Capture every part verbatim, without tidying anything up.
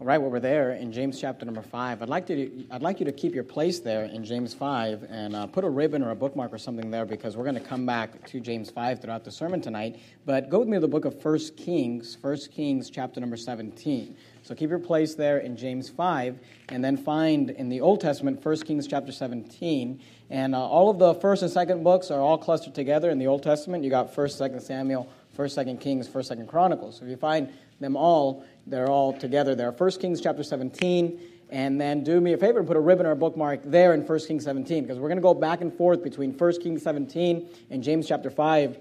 All right, well, we're there in James chapter number five. I'd like to, I'd like you to keep your place there in James five and uh, put a ribbon or a bookmark or something there because we're going to come back to James five throughout the sermon tonight. But go with me to the book of First Kings, First Kings chapter number seventeen. So keep your place there in James five and then find in the Old Testament First Kings chapter seventeen. And uh, all of the first and second books are all clustered together in the Old Testament. You got First, Second Samuel, First, Second Kings, First, Second Chronicles. So if you find them all, they're all together there. First Kings chapter seventeen, and then do me a favor and put a ribbon or a bookmark there in First Kings seventeen, because we're going to go back and forth between First Kings seventeen and James chapter five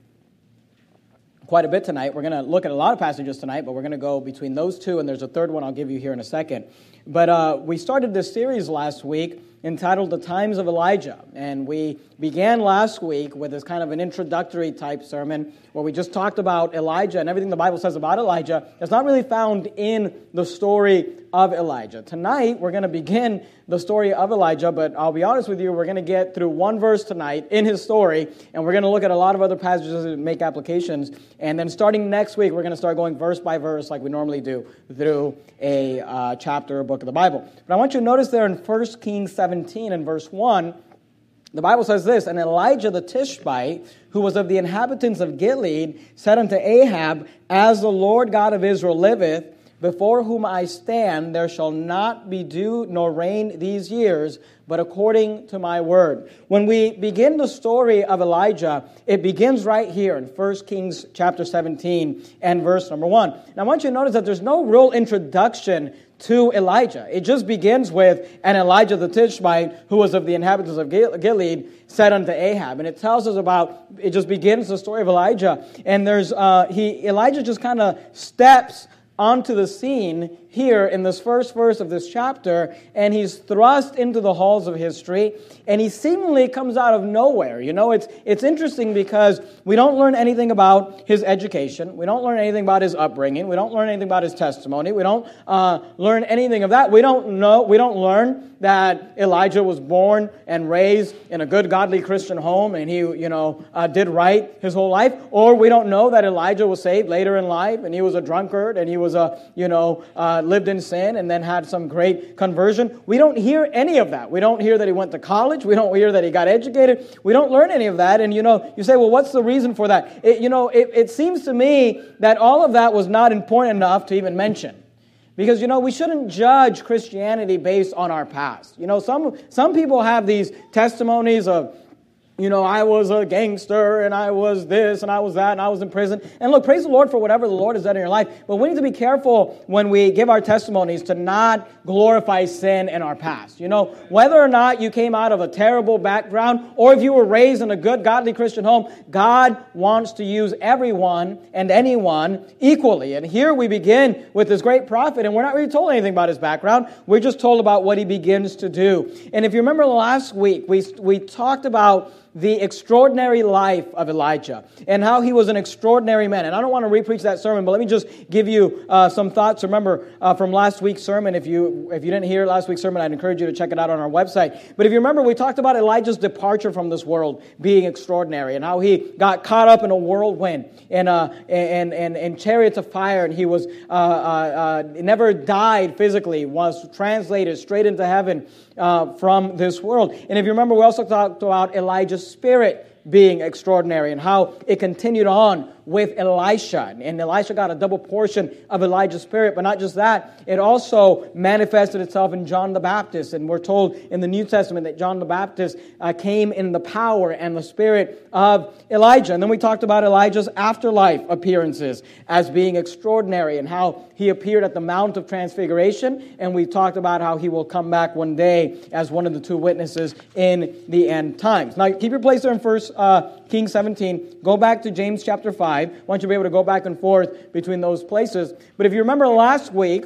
quite a bit tonight. We're going to look at a lot of passages tonight, but we're going to go between those two, and there's a third one I'll give you here in a second. But uh, we started this series last week entitled The Times of Elijah, and we began last week with this kind of an introductory type sermon where we just talked about Elijah and everything the Bible says about Elijah that's not really found in the story of Elijah. Tonight, we're going to begin the story of Elijah, but I'll be honest with you, we're going to get through one verse tonight in his story, and we're going to look at a lot of other passages and make applications, and then starting next week, we're going to start going verse by verse like we normally do through a uh, chapter or book of the Bible. But I want you to notice there in First Kings seventeen and verse one, the Bible says this, "And Elijah the Tishbite, who was of the inhabitants of Gilead, said unto Ahab, As the Lord God of Israel liveth, before whom I stand, there shall not be dew nor rain these years, but according to my word." When we begin the story of Elijah, it begins right here in First Kings chapter seventeen and verse number one. Now I want you to notice that there's no real introduction to Elijah. It just begins with, "And Elijah the Tishbite, who was of the inhabitants of Gilead, said unto Ahab." And it tells us about, it just begins the story of Elijah. And there's, uh, he Elijah just kind of steps onto the scene here in this first verse of this chapter, and he's thrust into the halls of history, and he seemingly comes out of nowhere. You know, it's it's interesting because we don't learn anything about his education, we don't learn anything about his upbringing, we don't learn anything about his testimony, we don't uh, learn anything of that. We don't know, we don't learn that Elijah was born and raised in a good, godly Christian home, and he, you know, uh, did right his whole life, or we don't know that Elijah was saved later in life, and he was a drunkard, and he was a, you know, uh, lived in sin and then had some great conversion. We don't hear any of that. We don't hear that he went to college. We don't hear that he got educated. We don't learn any of that. And, you know, you say, well, what's the reason for that? It, you know, it, it seems to me that all of that was not important enough to even mention. Because, you know, we shouldn't judge Christianity based on our past. You know, some some people have these testimonies of, you know, I was a gangster, and I was this, and I was that, and I was in prison. And look, praise the Lord for whatever the Lord has done in your life. But we need to be careful when we give our testimonies to not glorify sin in our past. You know, whether or not you came out of a terrible background, or if you were raised in a good, godly Christian home, God wants to use everyone and anyone equally. And here we begin with this great prophet, and we're not really told anything about his background. We're just told about what he begins to do. And if you remember last week, we we talked about the extraordinary life of Elijah and how he was an extraordinary man. And I don't want to repreach that sermon, but let me just give you uh, some thoughts. Remember uh, from last week's sermon, if you if you didn't hear last week's sermon, I'd encourage you to check it out on our website. But if you remember, we talked about Elijah's departure from this world being extraordinary and how he got caught up in a whirlwind and uh, and, and, and chariots of fire, and he was uh, uh, uh, never died physically, was translated straight into heaven uh, from this world. And if you remember, we also talked about Elijah's spirit being extraordinary and how it continued on with Elisha. And Elisha got a double portion of Elijah's spirit. But not just that, it also manifested itself in John the Baptist. And we're told in the New Testament that John the Baptist uh, came in the power and the spirit of Elijah. And then we talked about Elijah's afterlife appearances as being extraordinary and how he appeared at the Mount of Transfiguration. And we talked about how he will come back one day as one of the two witnesses in the end times. Now, keep your place there in First uh, Kings seventeen. Go back to James chapter five. I want you to be able to go back and forth between those places. But if you remember last week,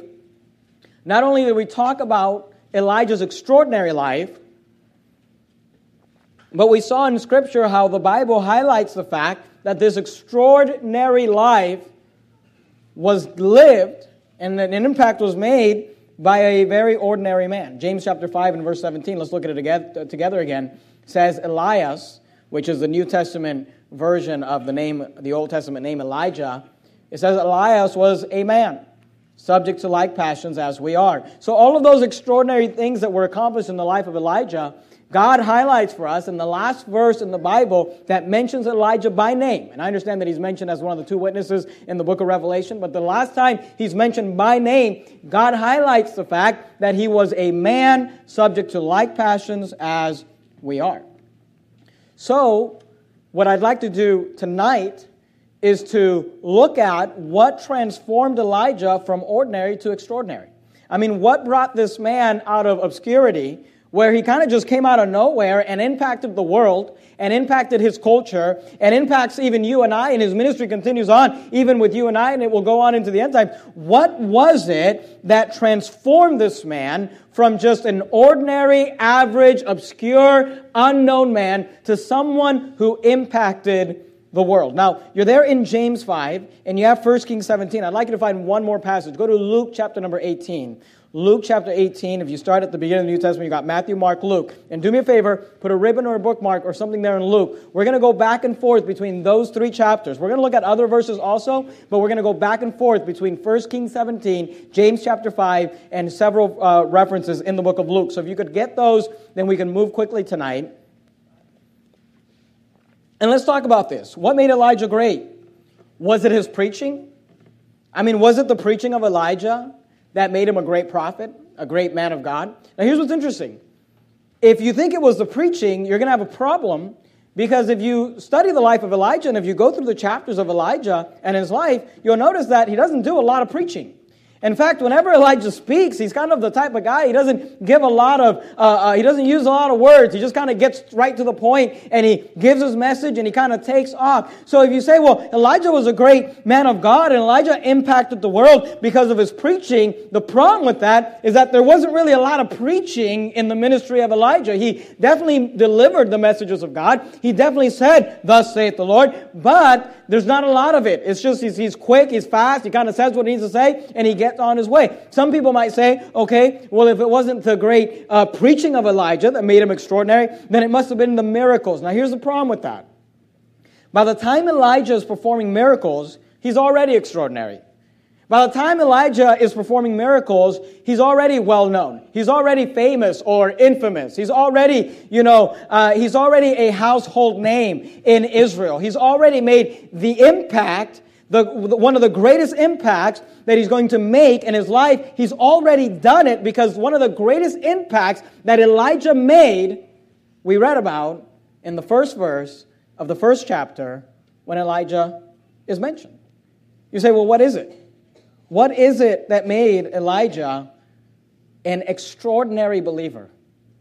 not only did we talk about Elijah's extraordinary life, but we saw in Scripture how the Bible highlights the fact that this extraordinary life was lived and that an impact was made by a very ordinary man. James chapter five and verse seventeen, let's look at it together again, says Elias, which is the New Testament version of the name, the Old Testament name Elijah. It says Elias was a man subject to like passions as we are. So all of those extraordinary things that were accomplished in the life of Elijah, God highlights for us in the last verse in the Bible that mentions Elijah by name. And I understand that he's mentioned as one of the two witnesses in the book of Revelation, but the last time he's mentioned by name, God highlights the fact that he was a man subject to like passions as we are. So, what I'd like to do tonight is to look at what transformed Elijah from ordinary to extraordinary. I mean, what brought this man out of obscurity, where he kind of just came out of nowhere and impacted the world and impacted his culture and impacts even you and I, and his ministry continues on even with you and I, and it will go on into the end times. What was it that transformed this man from just an ordinary, average, obscure, unknown man to someone who impacted the world? Now, you're there in James five, and you have First Kings seventeen. I'd like you to find one more passage. Go to Luke chapter number eighteen. Luke chapter eighteen, if you start at the beginning of the New Testament, you got Matthew, Mark, Luke. And do me a favor, put a ribbon or a bookmark or something there in Luke. We're going to go back and forth between those three chapters. We're going to look at other verses also, but we're going to go back and forth between First Kings seventeen, James chapter five, and several uh, references in the book of Luke. So if you could get those, then we can move quickly tonight. And let's talk about this. What made Elijah great? Was it his preaching? I mean, was it the preaching of Elijah that made him a great prophet, a great man of God? Now, here's what's interesting. If you think it was the preaching, you're going to have a problem, because if you study the life of Elijah and if you go through the chapters of Elijah and his life, you'll notice that he doesn't do a lot of preaching. In fact, whenever Elijah speaks, he's kind of the type of guy, he doesn't give a lot of, uh, uh, he doesn't use a lot of words. He just kind of gets right to the point, and he gives his message, and he kind of takes off. So if you say, well, Elijah was a great man of God, and Elijah impacted the world because of his preaching, the problem with that is that there wasn't really a lot of preaching in the ministry of Elijah. He definitely delivered the messages of God. He definitely said, thus saith the Lord, but there's not a lot of it. It's just he's, he's quick, he's fast, he kind of says what he needs to say, and he gets on his way. Some people might say, okay, well, if it wasn't the great uh, preaching of Elijah that made him extraordinary, then it must have been the miracles. Now, here's the problem with that. By the time Elijah is performing miracles, he's already extraordinary. By the time Elijah is performing miracles, he's already well known. He's already famous or infamous. He's already, you know, uh, he's already a household name in Israel. He's already made the impact, the, one of the greatest impacts that he's going to make in his life. He's already done it, because one of the greatest impacts that Elijah made, we read about in the first verse of the first chapter when Elijah is mentioned. You say, well, what is it? What is it that made Elijah an extraordinary believer?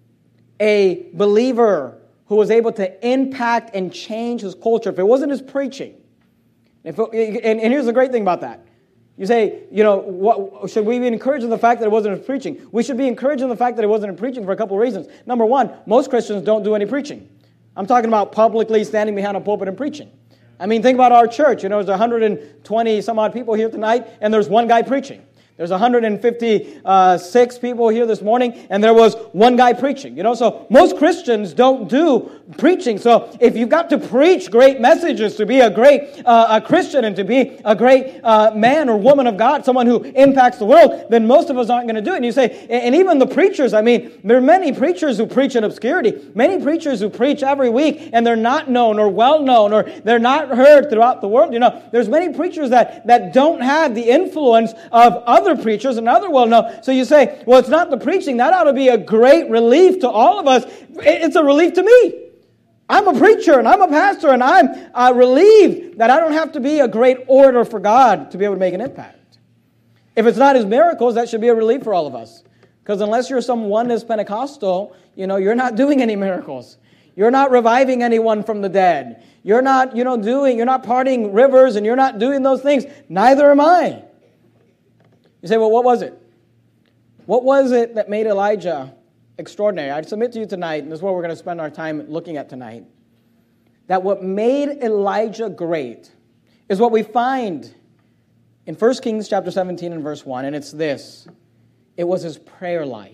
A believer who was able to impact and change his culture. If it wasn't his preaching, if it, and, and here's the great thing about that. You say, you know, what, should we be encouraged in the fact that it wasn't his preaching? We should be encouraged in the fact that it wasn't his preaching for a couple of reasons. Number one, most Christians don't do any preaching. I'm talking about publicly standing behind a pulpit and preaching. I mean, think about our church. You know, there's one hundred twenty some odd people here tonight, and there's one guy preaching. There's one hundred fifty-six people here this morning, and there was one guy preaching. You know, so most Christians don't do preaching. So if you've got to preach great messages to be a great uh, a Christian and to be a great uh, man or woman of God, someone who impacts the world, then most of us aren't going to do it. And you say, and even the preachers, I mean, there are many preachers who preach in obscurity. Many preachers who preach every week, and they're not known or well known, or they're not heard throughout the world. You know, there's many preachers that, that don't have the influence of other preachers and other well-known. So you say, well, it's not the preaching. That ought to be a great relief to all of us. It's a relief to me. I'm a preacher and I'm a pastor, and I'm uh, relieved that I don't have to be a great orator for God to be able to make an impact. If it's not his miracles, that should be a relief for all of us. Because unless you're some oneness Pentecostal, you know, you're not doing any miracles. You're not reviving anyone from the dead. You're not, you know, doing, you're not parting rivers, and you're not doing those things. Neither am I. You say, well, what was it? What was it that made Elijah extraordinary? I submit to you tonight, and this is what we're going to spend our time looking at tonight, that what made Elijah great is what we find in First Kings chapter seventeen and verse one, and it's this. It was his prayer life.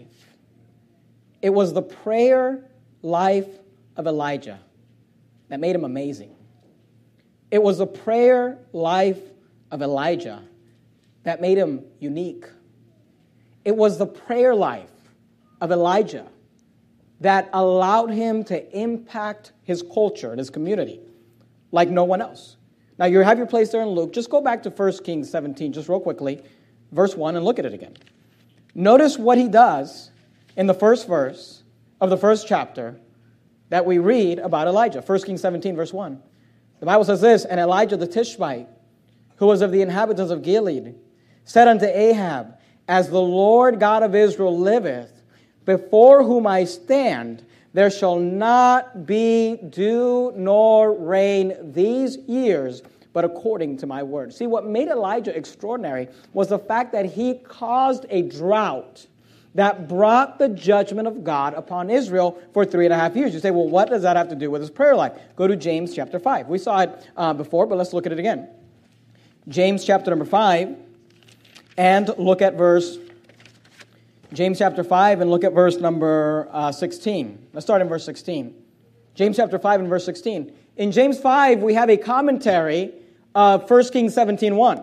It was the prayer life of Elijah that made him amazing. It was the prayer life of Elijah that made him unique. It was the prayer life of Elijah that allowed him to impact his culture and his community like no one else. Now, you have your place there in Luke. Just go back to First Kings seventeen, just real quickly, verse one, and look at it again. Notice what he does in the first verse of the first chapter that we read about Elijah. First Kings seventeen, verse one. The Bible says this, "And Elijah the Tishbite, who was of the inhabitants of Gilead, said unto Ahab, As the Lord God of Israel liveth, before whom I stand, there shall not be dew nor rain these years, but according to my word." See, what made Elijah extraordinary was the fact that he caused a drought that brought the judgment of God upon Israel for three and a half years. You say, well, what does that have to do with his prayer life? Go to James chapter five. We saw it uh, before, but let's look at it again. James chapter number five, and look at verse, James chapter five, and look at verse number uh, sixteen. Let's start in verse sixteen. James chapter five and verse sixteen. In James five, we have a commentary of First Kings seventeen one.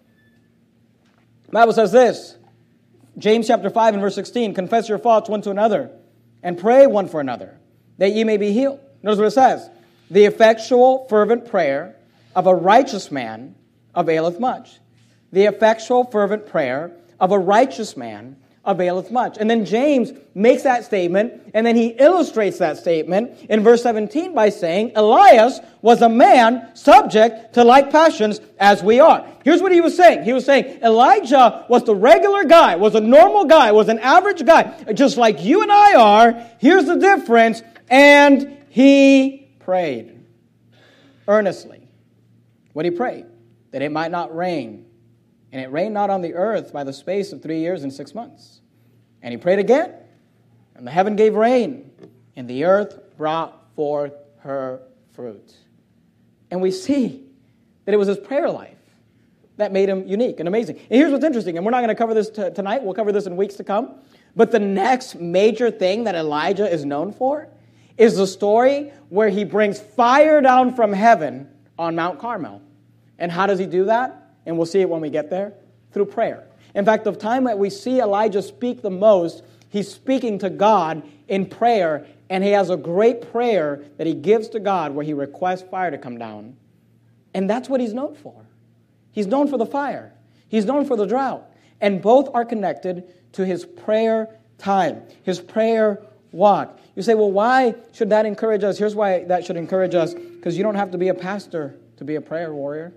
The Bible says this, James chapter five and verse sixteen, "Confess your faults one to another, and pray one for another, that ye may be healed." Notice what it says. "The effectual, fervent prayer of a righteous man availeth much." The effectual, fervent prayer of a righteous man availeth much. And then James makes that statement, and then he illustrates that statement in verse seventeen by saying, Elias was a man subject to like passions as we are. Here's what he was saying. He was saying Elijah was the regular guy, was a normal guy, was an average guy, just like you and I are. Here's the difference. And he prayed earnestly. What he prayed? That it might not rain. And it rained not on the earth by the space of three years and six months. And he prayed again, and the heaven gave rain, and the earth brought forth her fruit. And we see that it was his prayer life that made him unique and amazing. And here's what's interesting, and we're not going to cover this t- tonight. We'll cover this in weeks to come. But the next major thing that Elijah is known for is the story where he brings fire down from heaven on Mount Carmel. And how does he do that? And we'll see it when we get there, through prayer. In fact, the time that we see Elijah speak the most, he's speaking to God in prayer, and he has a great prayer that he gives to God where he requests fire to come down. And that's what he's known for. He's known for the fire. He's known for the drought. And both are connected to his prayer time, his prayer walk. You say, well, why should that encourage us? Here's why that should encourage us. Because you don't have to be a pastor to be a prayer warrior.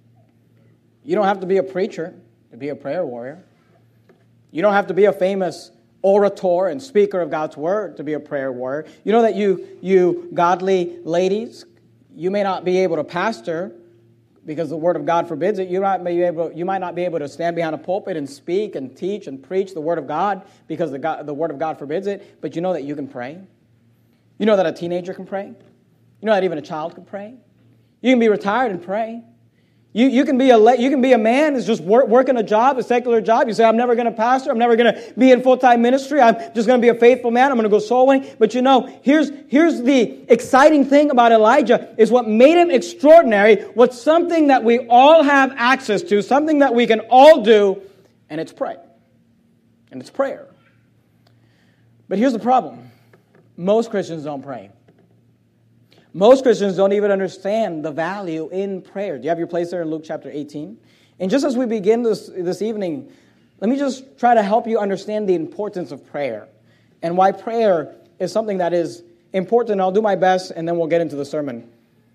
You don't have to be a preacher to be a prayer warrior. You don't have to be a famous orator and speaker of God's word to be a prayer warrior. You know that you, you godly ladies, you may not be able to pastor because the word of God forbids it. You might be able, you might not be able to stand behind a pulpit and speak and teach and preach the word of God because the, God, the word of God forbids it. But you know that you can pray. You know that a teenager can pray. You know that even a child can pray. You can be retired and pray. You, you can be a you can be a man who's just work, working a job, a secular job. You say, I'm never going to pastor. I'm never going to be in full-time ministry. I'm just going to be a faithful man. I'm going to go soul winning. But you know, here's, here's the exciting thing about Elijah is what made him extraordinary, what's something that we all have access to, something that we can all do, and it's pray. And it's prayer. But here's the problem. Most Christians don't pray. Most Christians don't even understand the value in prayer. Do you have your place there in Luke chapter eighteen? And just as we begin this, this evening, let me just try to help you understand the importance of prayer and why prayer is something that is important. I'll do my best, and then we'll get into the sermon.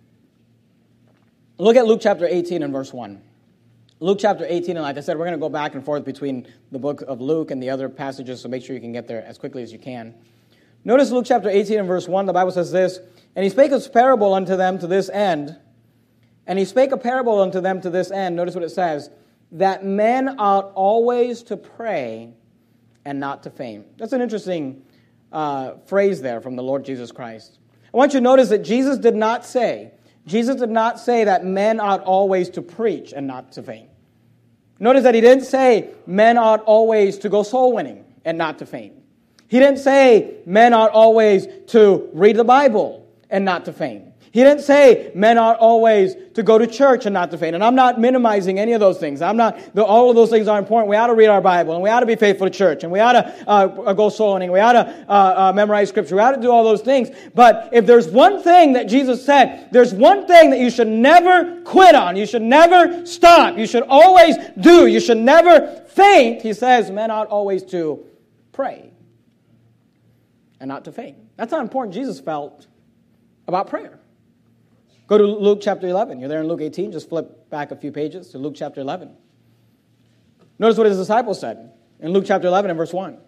Look at Luke chapter eighteen and verse one. Luke chapter eighteen, and like I said, we're going to go back and forth between the book of Luke and the other passages, so make sure you can get there as quickly as you can. Notice Luke chapter eighteen and verse one, the Bible says this, "And he spake a parable unto them to this end, and he spake a parable unto them to this end," notice what it says, "that men ought always to pray and not to faint." That's an interesting uh, phrase there from the Lord Jesus Christ. I want you to notice that Jesus did not say, Jesus did not say that men ought always to preach and not to faint. Notice that he didn't say men ought always to go soul winning and not to faint. He didn't say men ought always to read the Bible and not to faint. He He didn't say men ought always to go to church and not to faint. And I'm not minimizing any of those things. I'm not, the, all of those things are important. We ought to read our Bible, and we ought to be faithful to church, and we ought to uh, go soul winning. We ought to uh, uh, memorize Scripture. We ought to do all those things. But if there's one thing that Jesus said, there's one thing that you should never quit on. You should never stop. You should always do. You should never faint. He says men ought always to pray and not to faint. That's how important Jesus felt about prayer. Go to Luke chapter eleven. You're there in Luke eighteen. Just flip back a few pages to Luke chapter eleven. Notice what his disciples said in Luke chapter eleven and verse one.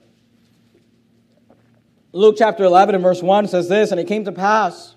Luke chapter eleven and verse one says this, and it came to pass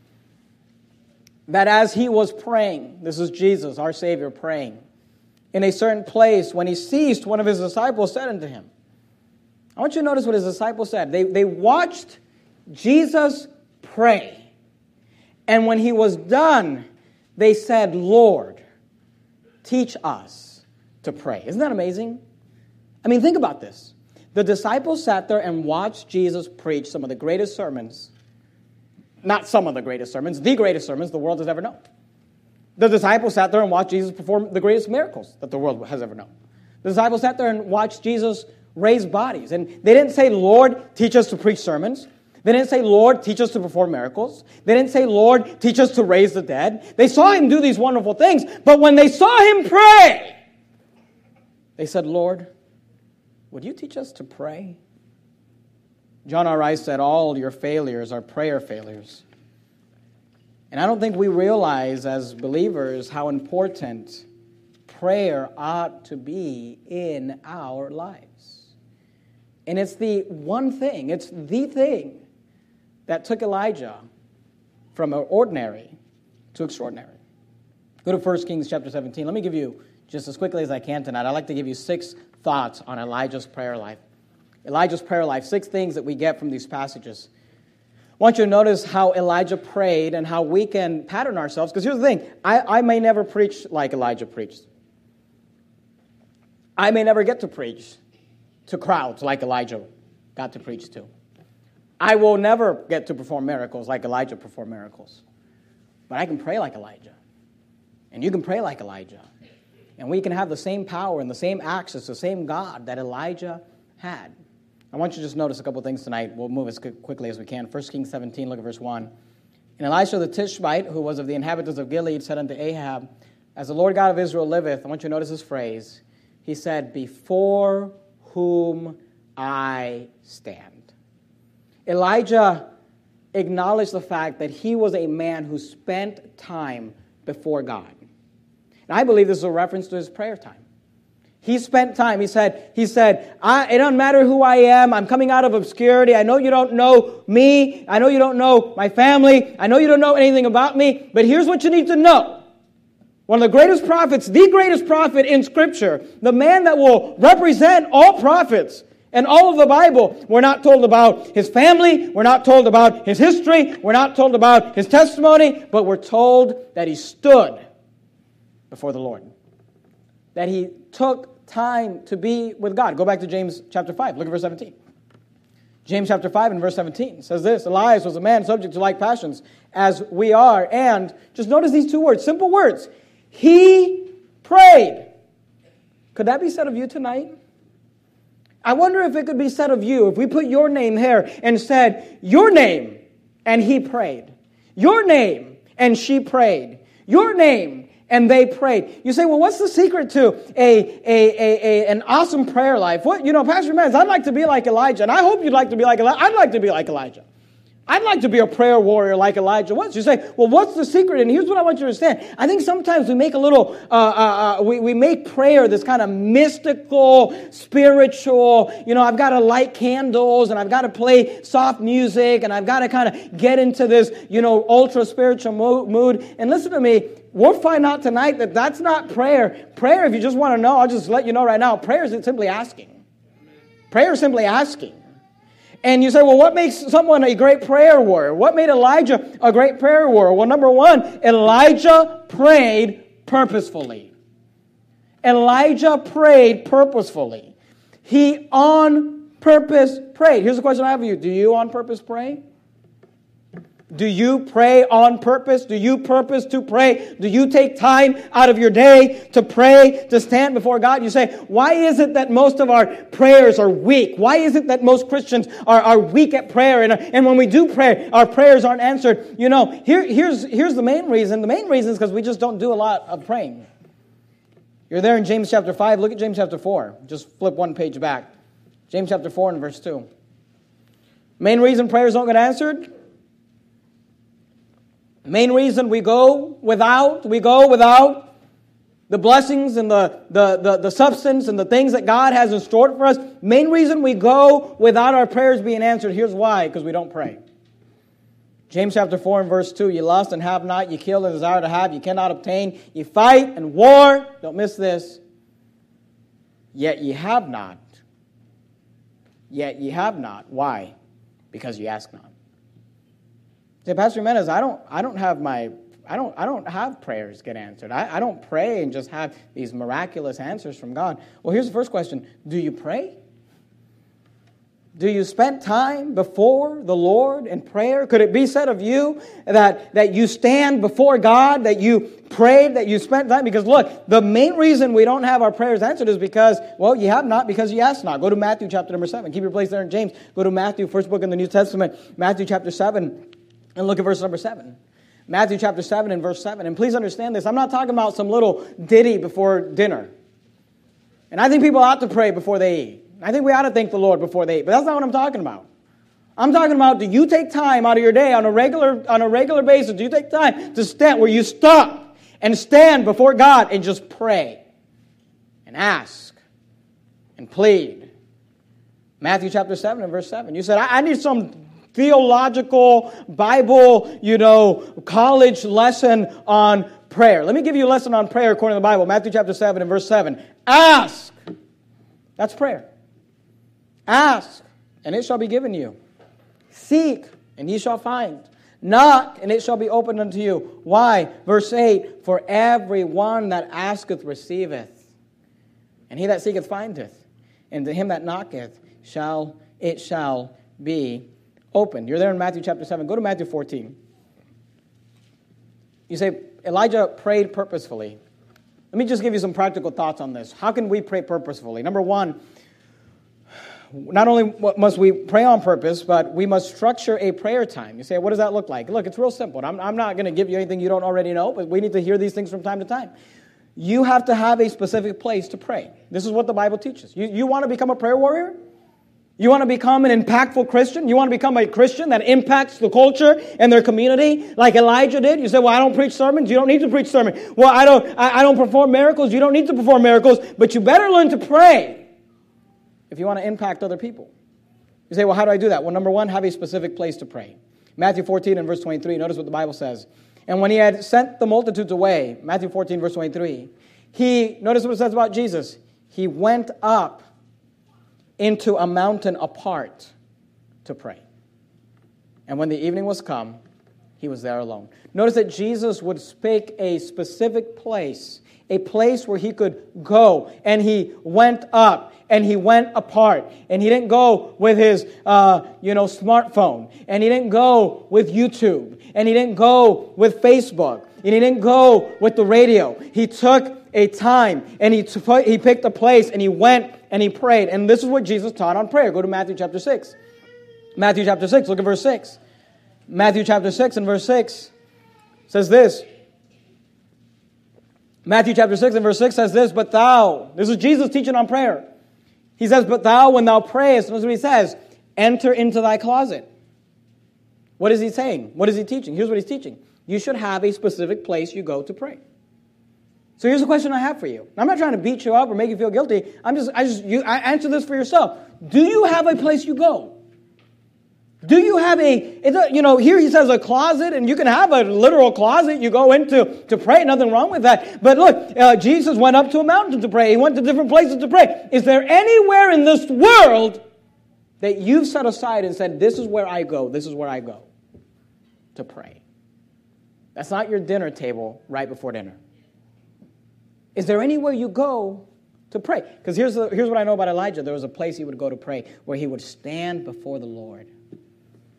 that as he was praying, this is Jesus, our Savior, praying, in a certain place, when he ceased, one of his disciples said unto him, I want you to notice what his disciples said. They, they watched Jesus pray. And when he was done, they said, Lord, teach us to pray. Isn't that amazing? I mean, think about this. The disciples sat there and watched Jesus preach some of the greatest sermons, not some of the greatest sermons, the greatest sermons the world has ever known. The disciples sat there and watched Jesus perform the greatest miracles that the world has ever known. The disciples sat there and watched Jesus raise bodies. And they didn't say, Lord, teach us to preach sermons. They didn't say, Lord, teach us to perform miracles. They didn't say, Lord, teach us to raise the dead. They saw him do these wonderful things. But when they saw him pray, they said, Lord, would you teach us to pray? John R. Rice said, all your failures are prayer failures. And I don't think we realize as believers how important prayer ought to be in our lives. And it's the one thing, it's the thing that took Elijah from ordinary to extraordinary. Go to First Kings chapter seventeen. Let me give you, just as quickly as I can tonight, I'd like to give you six thoughts on Elijah's prayer life. Elijah's prayer life, six things that we get from these passages. I want you to notice how Elijah prayed and how we can pattern ourselves. Because here's the thing, I, I may never preach like Elijah preached. I may never get to preach to crowds like Elijah got to preach to. I will never get to perform miracles like Elijah performed miracles. But I can pray like Elijah. And you can pray like Elijah. And we can have the same power and the same access, the same God that Elijah had. I want you to just notice a couple things tonight. We'll move as quickly as we can. First Kings seventeen, look at verse one. And Elisha the Tishbite, who was of the inhabitants of Gilead, said unto Ahab, as the Lord God of Israel liveth, I want you to notice this phrase. He said, before whom I stand. Elijah acknowledged the fact that he was a man who spent time before God. And I believe this is a reference to his prayer time. He spent time. He said, he said, I, it doesn't matter who I am. I'm coming out of obscurity. I know you don't know me. I know you don't know my family. I know you don't know anything about me. But here's what you need to know. One of the greatest prophets, the greatest prophet in Scripture, the man that will represent all prophets and all of the Bible. We're not told about his family. We're not told about his history. We're not told about his testimony. But we're told that he stood before the Lord. That he took time to be with God. Go back to James chapter five. Look at verse seventeen. James chapter five and verse seventeen says this, Elias was a man subject to like passions as we are. And just notice these two words, simple words. He prayed. Could that be said of you tonight? I wonder if it could be said of you, if we put your name there and said, your name, and he prayed. Your name, and she prayed. Your name, and they prayed. You say, well, what's the secret to a, a, a, a an awesome prayer life? What, you know, Pastor Mans, I'd like to be like Elijah, and I hope you'd like to be like Elijah. I'd like to be like Elijah. I'd like to be a prayer warrior like Elijah was. You say, well, what's the secret? And here's what I want you to understand. I think sometimes we make a little, uh, uh, uh, we, we make prayer this kind of mystical, spiritual, you know, I've got to light candles and I've got to play soft music and I've got to kind of get into this, you know, ultra spiritual mood. And listen to me, we'll find out tonight that that's not prayer. Prayer, if you just want to know, I'll just let you know right now, prayer is simply asking. Prayer is simply asking. And you say, well, what makes someone a great prayer warrior? What made Elijah a great prayer warrior? Well, number one, Elijah prayed purposefully. Elijah prayed purposefully. He on purpose prayed. Here's the question I have for you. Do you on purpose pray? Do you pray on purpose? Do you purpose to pray? Do you take time out of your day to pray, to stand before God? You say, why is it that most of our prayers are weak? Why is it that most Christians are, are weak at prayer? And, and when we do pray, our prayers aren't answered. You know, here, here's, here's the main reason. The main reason is because we just don't do a lot of praying. You're there in James chapter five. Look at James chapter four. Just flip one page back. James chapter four and verse two. Main reason prayers don't get answered? Main reason we go without, we go without the blessings and the, the, the, the substance and the things that God has in store for us. Main reason we go without our prayers being answered. Here's why, because we don't pray. James chapter four and verse two, you lust and have not, you kill and desire to have, you cannot obtain, you fight and war, don't miss this, yet ye have not. Yet ye have not. Why? Because you ask not. Say, Pastor Jimenez, I don't, I don't have my, I don't, I don't have prayers get answered. I, I don't pray and just have these miraculous answers from God. Well, here's the first question: do you pray? Do you spend time before the Lord in prayer? Could it be said of you that, that you stand before God, that you prayed, that you spent time? Because look, the main reason we don't have our prayers answered is because, well, you have not because you ask not. Go to Matthew chapter number seven. Keep your place there in James. Go to Matthew, first book in the New Testament, Matthew chapter seven, and look at verse number seven. Matthew chapter seven and verse seven. And please understand this. I'm not talking about some little ditty before dinner. And I think people ought to pray before they eat. I think we ought to thank the Lord before they eat, but that's not what I'm talking about. I'm talking about, do you take time out of your day on a regular on a regular basis? Do you take time to stand where you stop and stand before God and just pray and ask and plead? Matthew chapter seven and verse seven. You said, I, I need some theological Bible, you know, college lesson on prayer. Let me give you a lesson on prayer according to the Bible. Matthew chapter seven and verse seven. Ask. That's prayer. Ask, and it shall be given you. Seek, and ye shall find. Knock, and it shall be opened unto you. Why? Verse eight, for every one that asketh receiveth, and he that seeketh findeth, and to him that knocketh shall it shall be opened. You're there in Matthew chapter seven. Go to Matthew fourteen. You say, Elijah prayed purposefully. Let me just give you some practical thoughts on this. How can we pray purposefully? Number one, not only must we pray on purpose, but we must structure a prayer time. You say, what does that look like? Look, it's real simple. I'm, I'm not going to give you anything you don't already know, but we need to hear these things from time to time. You have to have a specific place to pray. This is what the Bible teaches. You, you want to become a prayer warrior? You want to become an impactful Christian? You want to become a Christian that impacts the culture and their community like Elijah did? You say, well, I don't preach sermons. You don't need to preach sermons. Well, I don't, I, I don't perform miracles. You don't need to perform miracles, but you better learn to pray if you want to impact other people. You say, well, how do I do that? Well, number one, have a specific place to pray. Matthew fourteen and verse twenty-three, notice what the Bible says. And when he had sent the multitudes away, Matthew fourteen, verse twenty-three, he, notice what it says about Jesus, he went up into a mountain apart to pray. And when the evening was come, he was there alone. Notice that Jesus would pick a specific place, a place where he could go, and he went up, and he went apart, and he didn't go with his, uh, you know, smartphone, and he didn't go with YouTube, and he didn't go with Facebook, and he didn't go with the radio. He took a time, and he t- he picked a place, and he went, and he prayed. And this is what Jesus taught on prayer. Go to Matthew chapter six. Matthew chapter six, look at verse six. Matthew chapter six and verse six says this. Matthew chapter six and verse six says this, but thou, this is Jesus teaching on prayer. He says, but thou, when thou prayest, notice what he says, enter into thy closet. What is he saying? What is he teaching? Here's what he's teaching. You should have a specific place you go to pray. So here's a question I have for you. I'm not trying to beat you up or make you feel guilty. I'm just, I just, you, I answer this for yourself. Do you have a place you go? Do you have a, you know, here he says a closet, and you can have a literal closet you go into to pray. Nothing wrong with that. But look, uh, Jesus went up to a mountain to pray. He went to different places to pray. Is there anywhere in this world that you've set aside and said, this is where I go, this is where I go to pray? That's not your dinner table right before dinner. Is there anywhere you go to pray? Because here's, the, here's what I know about Elijah. There was a place he would go to pray where he would stand before the Lord.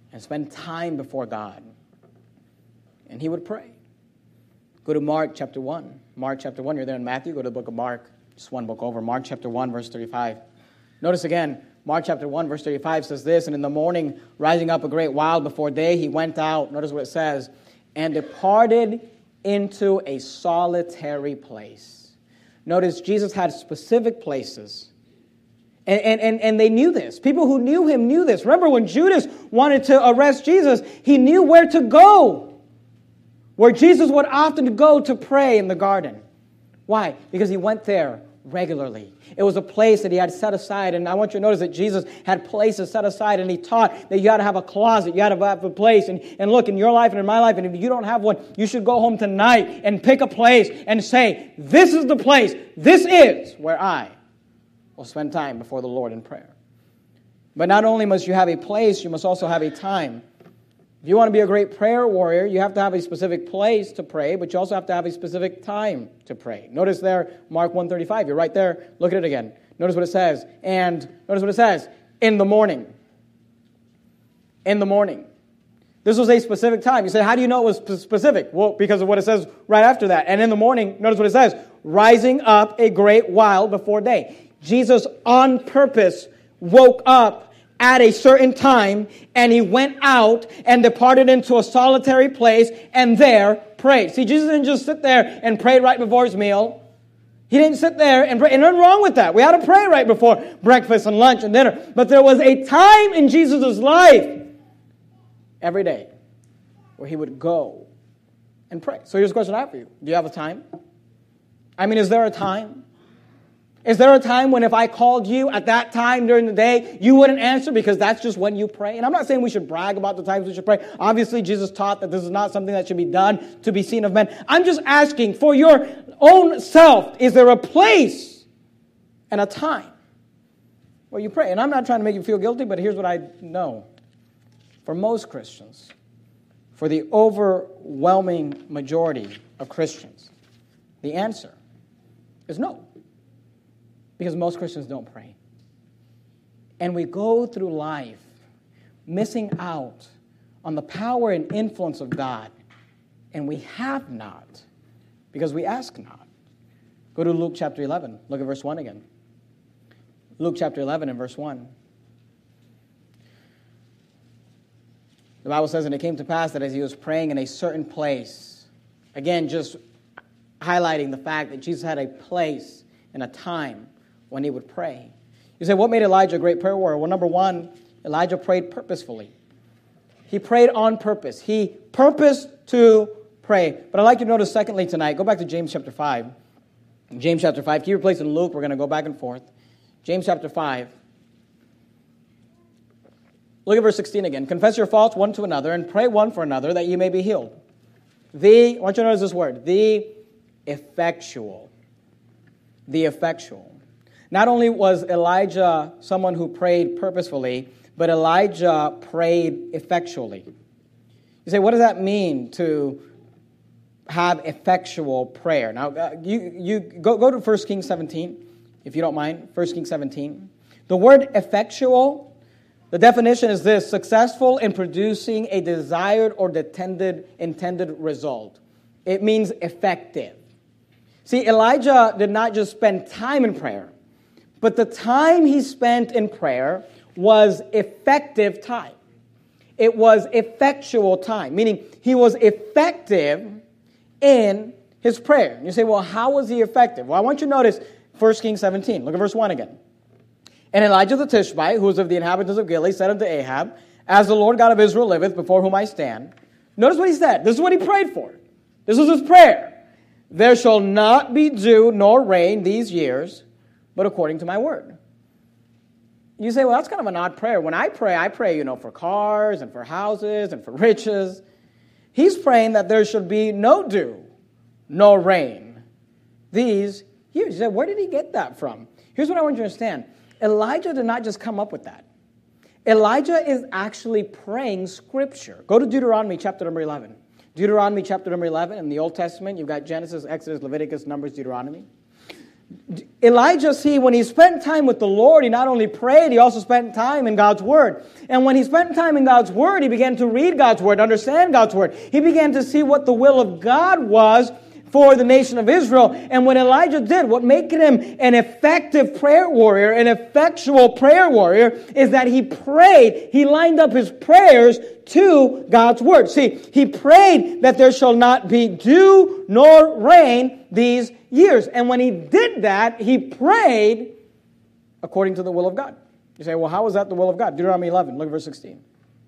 and spend time before God. And he would pray. Go to Mark chapter one. Mark chapter one, you're there in Matthew, go to the book of Mark. Just one book over, Mark chapter one, verse thirty-five. Notice again, Mark chapter one, verse thirty-five says this, and in the morning, rising up a great while before day, he went out, notice what it says, and departed into a solitary place. Notice Jesus had specific places. And, and, and, and they knew this. People who knew him knew this. Remember when Judas wanted to arrest Jesus, he knew where to go. Where Jesus would often go to pray in the garden. Why? Because he went there regularly. It was a place that he had set aside. And I want you to notice that Jesus had places set aside, and he taught that you got to have a closet, you got to have a place. And, and look, in your life and in my life, and if you don't have one, you should go home tonight and pick a place and say, this is the place, this is where I will spend time before the Lord in prayer. But not only must you have a place, you must also have a time. If you want to be a great prayer warrior, you have to have a specific place to pray, but you also have to have a specific time to pray. Notice there, Mark one thirty-five. You're right there. Look at it again. Notice what it says. And notice what it says. In the morning. In the morning. This was a specific time. You say, how do you know it was specific? Well, because of what it says right after that. And in the morning, notice what it says. Rising up a great while before day. Jesus on purpose woke up at a certain time, and he went out and departed into a solitary place and there prayed. See, Jesus didn't just sit there and pray right before his meal. He didn't sit there and pray. And nothing wrong with that. We ought to pray right before breakfast and lunch and dinner. But there was a time in Jesus' life every day where he would go and pray. So here's a question I have for you. Do you have a time? I mean, is there a time? Is there a time when if I called you at that time during the day, you wouldn't answer because that's just when you pray? And I'm not saying we should brag about the times we should pray. Obviously, Jesus taught that this is not something that should be done to be seen of men. I'm just asking for your own self, is there a place and a time where you pray? And I'm not trying to make you feel guilty, but here's what I know. For most Christians, for the overwhelming majority of Christians, the answer is no. Because most Christians don't pray. And we go through life missing out on the power and influence of God. And we have not because we ask not. Go to Luke chapter eleven. Look at verse one again. Luke chapter eleven and verse one. The Bible says, and it came to pass that as he was praying in a certain place, again, just highlighting the fact that Jesus had a place and a time when he would pray. You say, what made Elijah a great prayer warrior? Well, number one, Elijah prayed purposefully. He prayed on purpose. He purposed to pray. But I'd like you to notice, secondly, tonight, go back to James chapter five. James chapter five. Keep your place in Luke. We're going to go back and forth. James chapter five. Look at verse sixteen again. Confess your faults one to another and pray one for another that ye may be healed. The, I want you to notice this word, the effectual. The effectual. Not only was Elijah someone who prayed purposefully, but Elijah prayed effectually. You say, what does that mean to have effectual prayer? Now, uh, you, you go, go to First Kings seventeen, if you don't mind. First Kings seventeen. The word effectual, the definition is this: successful in producing a desired or intended, intended result. It means effective. See, Elijah did not just spend time in prayer, but the time he spent in prayer was effective time. It was effectual time, meaning he was effective in his prayer. And you say, well, how was he effective? Well, I want you to notice First Kings seventeen. Look at verse one again. And Elijah the Tishbite, who was of the inhabitants of Gilead, said unto Ahab, as the Lord God of Israel liveth, before whom I stand. Notice what he said. This is what he prayed for. This was his prayer. There shall not be dew nor rain these years, but according to my word. You say, well, that's kind of an odd prayer. When I pray, I pray, you know, for cars and for houses and for riches. He's praying that there should be no dew, no rain these years. You say, where did he get that from? Here's what I want you to understand. Elijah did not just come up with that. Elijah is actually praying Scripture. Go to Deuteronomy chapter number eleven. Deuteronomy chapter number eleven in the Old Testament. You've got Genesis, Exodus, Leviticus, Numbers, Deuteronomy. Elijah, see, when he spent time with the Lord, he not only prayed, he also spent time in God's Word. And when he spent time in God's Word, he began to read God's Word, understand God's Word. He began to see what the will of God was for the nation of Israel. And what Elijah did, what made him an effective prayer warrior, an effectual prayer warrior, is that he prayed, he lined up his prayers to God's Word. See, he prayed that there shall not be dew nor rain these years. And when he did that, he prayed according to the will of God. You say, well, how is that the will of God? Deuteronomy eleven, look at verse sixteen.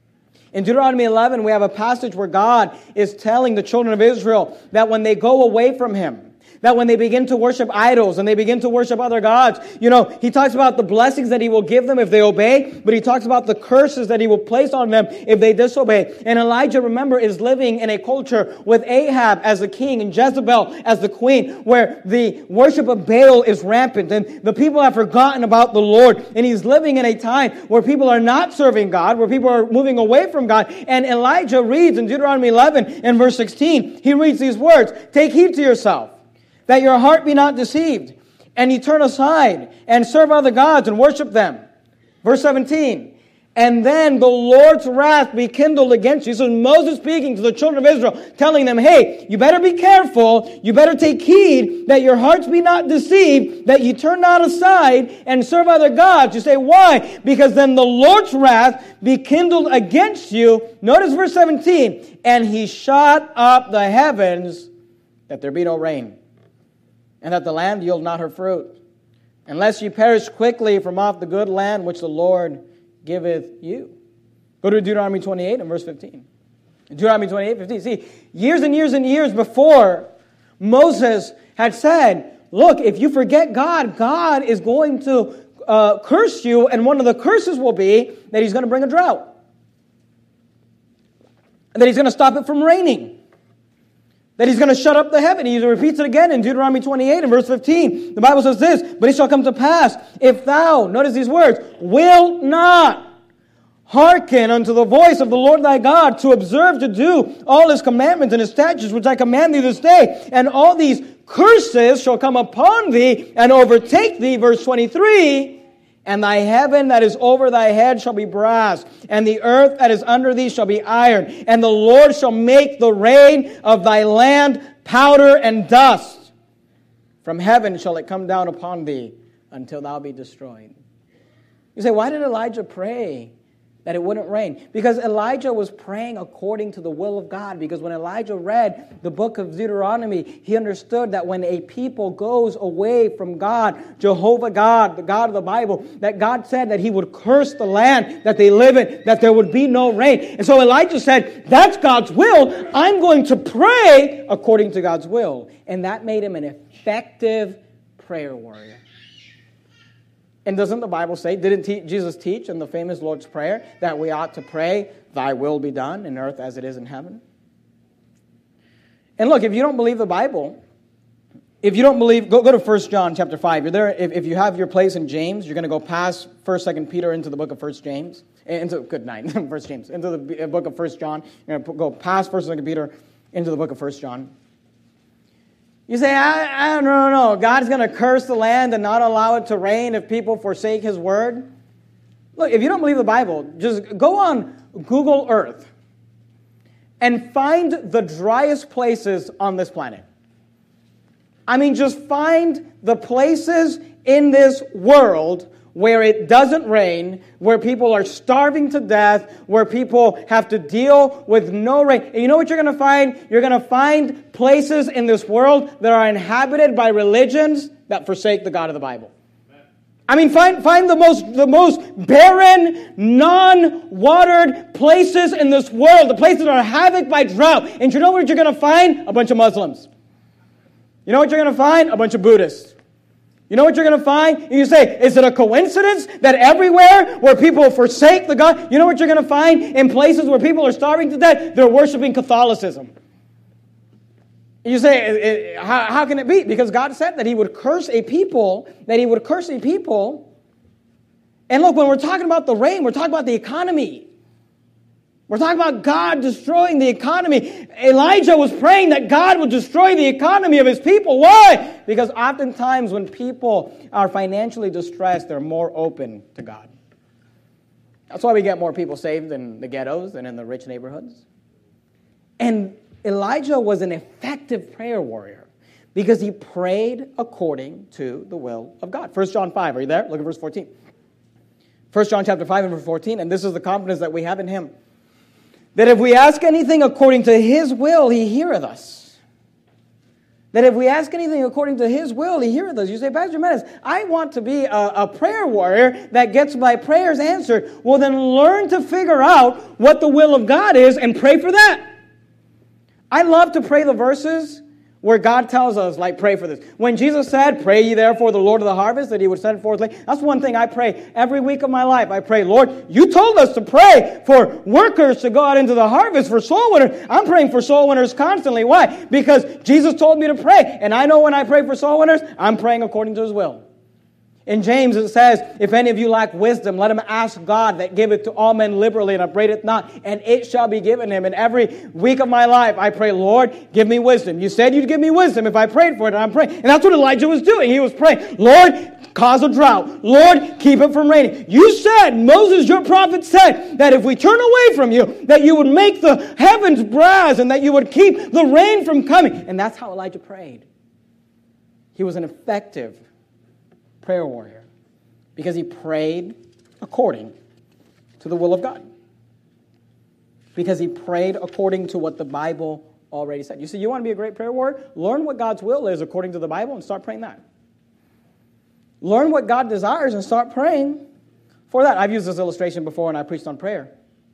In Deuteronomy eleven, we have a passage where God is telling the children of Israel that when they go away from Him, that when they begin to worship idols and they begin to worship other gods, you know, He talks about the blessings that He will give them if they obey, but He talks about the curses that He will place on them if they disobey. And Elijah, remember, is living in a culture with Ahab as the king and Jezebel as the queen, where the worship of Baal is rampant and the people have forgotten about the Lord. And he's living in a time where people are not serving God, where people are moving away from God. And Elijah reads in Deuteronomy eleven and verse sixteen, he reads these words, "Take heed to yourself, that your heart be not deceived, and ye turn aside and serve other gods and worship them." Verse seventeen, "And then the Lord's wrath be kindled against you." So Moses speaking to the children of Israel, telling them, hey, you better be careful, you better take heed that your hearts be not deceived, that you turn not aside and serve other gods. You say, why? Because then the Lord's wrath be kindled against you. Notice verse seventeen, "And He shut up the heavens, that there be no rain, and that the land yield not her fruit, unless ye perish quickly from off the good land which the Lord giveth you." Go to Deuteronomy twenty-eight and verse fifteen. Deuteronomy twenty-eight, fifteen. See, years and years and years before, Moses had said, look, if you forget God, God is going to uh, curse you, and one of the curses will be that He's going to bring a drought. And that He's going to stop it from raining. That He's going to shut up the heaven. He repeats it again in Deuteronomy twenty-eight and verse fifteen. The Bible says this, "But it shall come to pass, if thou," notice these words, "will not hearken unto the voice of the Lord thy God, to observe to do all His commandments and His statutes, which I command thee this day, and all these curses shall come upon thee and overtake thee," verse twenty-three, "and thy heaven that is over thy head shall be brass, and the earth that is under thee shall be iron, and the Lord shall make the rain of thy land powder and dust. From heaven shall it come down upon thee until thou be destroyed." You say, why did Elijah pray that it wouldn't rain? Because Elijah was praying according to the will of God. Because when Elijah read the book of Deuteronomy, he understood that when a people goes away from God, Jehovah God, the God of the Bible, that God said that He would curse the land that they live in, that there would be no rain. And so Elijah said, that's God's will. I'm going to pray according to God's will. And that made him an effective prayer warrior. And doesn't the Bible say, didn't te- Jesus teach in the famous Lord's Prayer that we ought to pray, "Thy will be done in earth as it is in heaven"? And look, if you don't believe the Bible, if you don't believe, go, go to First John chapter five. You're there. If, if you have your place in James, you're going to go past First, Second Peter into the book of First James. Into, good night, First James. Into the book of First John. You're going to go past First, Second Peter into the book of First John. You say, I, I don't know, God's going to curse the land and not allow it to rain if people forsake His word? Look, if you don't believe the Bible, just go on Google Earth and find the driest places on this planet. I mean, just find the places in this world where it doesn't rain, where people are starving to death, where people have to deal with no rain. And you know what you're going to find? You're going to find places in this world that are inhabited by religions that forsake the God of the Bible. I mean, find find the most the most barren, non-watered places in this world, the places that are havoc by drought. And you know what you're going to find? A bunch of Muslims. You know what you're going to find? A bunch of Buddhists. You know what you're going to find? And you say, is it a coincidence that everywhere where people forsake the God, you know what you're going to find? In places where people are starving to death, they're worshiping Catholicism. You say, how, how can it be? Because God said that He would curse a people, that He would curse a people. And look, when we're talking about the rain, we're talking about the economy. We're talking about God destroying the economy. Elijah was praying that God would destroy the economy of his people. Why? Because oftentimes when people are financially distressed, they're more open to God. That's why we get more people saved in the ghettos than in the rich neighborhoods. And Elijah was an effective prayer warrior because he prayed according to the will of God. First John five, are you there? Look at verse fourteen. First John chapter five and verse fourteen, and this is the confidence that we have in him. That if we ask anything according to his will, he heareth us. That if we ask anything according to his will, he heareth us. You say, Pastor Menace, I want to be a, a prayer warrior that gets my prayers answered. Well, then learn to figure out what the will of God is and pray for that. I love to pray the verses where God tells us, like, pray for this. When Jesus said, pray ye therefore the Lord of the harvest, that he would send forth. That's one thing I pray every week of my life. I pray, Lord, you told us to pray for workers to go out into the harvest, for soul winners. I'm praying for soul winners constantly. Why? Because Jesus told me to pray. And I know when I pray for soul winners, I'm praying according to his will. In James it says, if any of you lack wisdom, let him ask God that giveth to all men liberally and upbraideth not, and it shall be given him. And every week of my life I pray, Lord, give me wisdom. You said you'd give me wisdom if I prayed for it, and I'm praying. And that's what Elijah was doing. He was praying, Lord, cause a drought. Lord, keep it from raining. You said, Moses, your prophet said, that if we turn away from you, that you would make the heavens brass and that you would keep the rain from coming. And that's how Elijah prayed. He was an effective prayer warrior because he prayed according to the will of God. Because he prayed according to what the Bible already said. You see, you want to be a great prayer warrior? Learn what God's will is according to the Bible and start praying that. Learn what God desires and start praying for that. I've used this illustration before when I preached on prayer.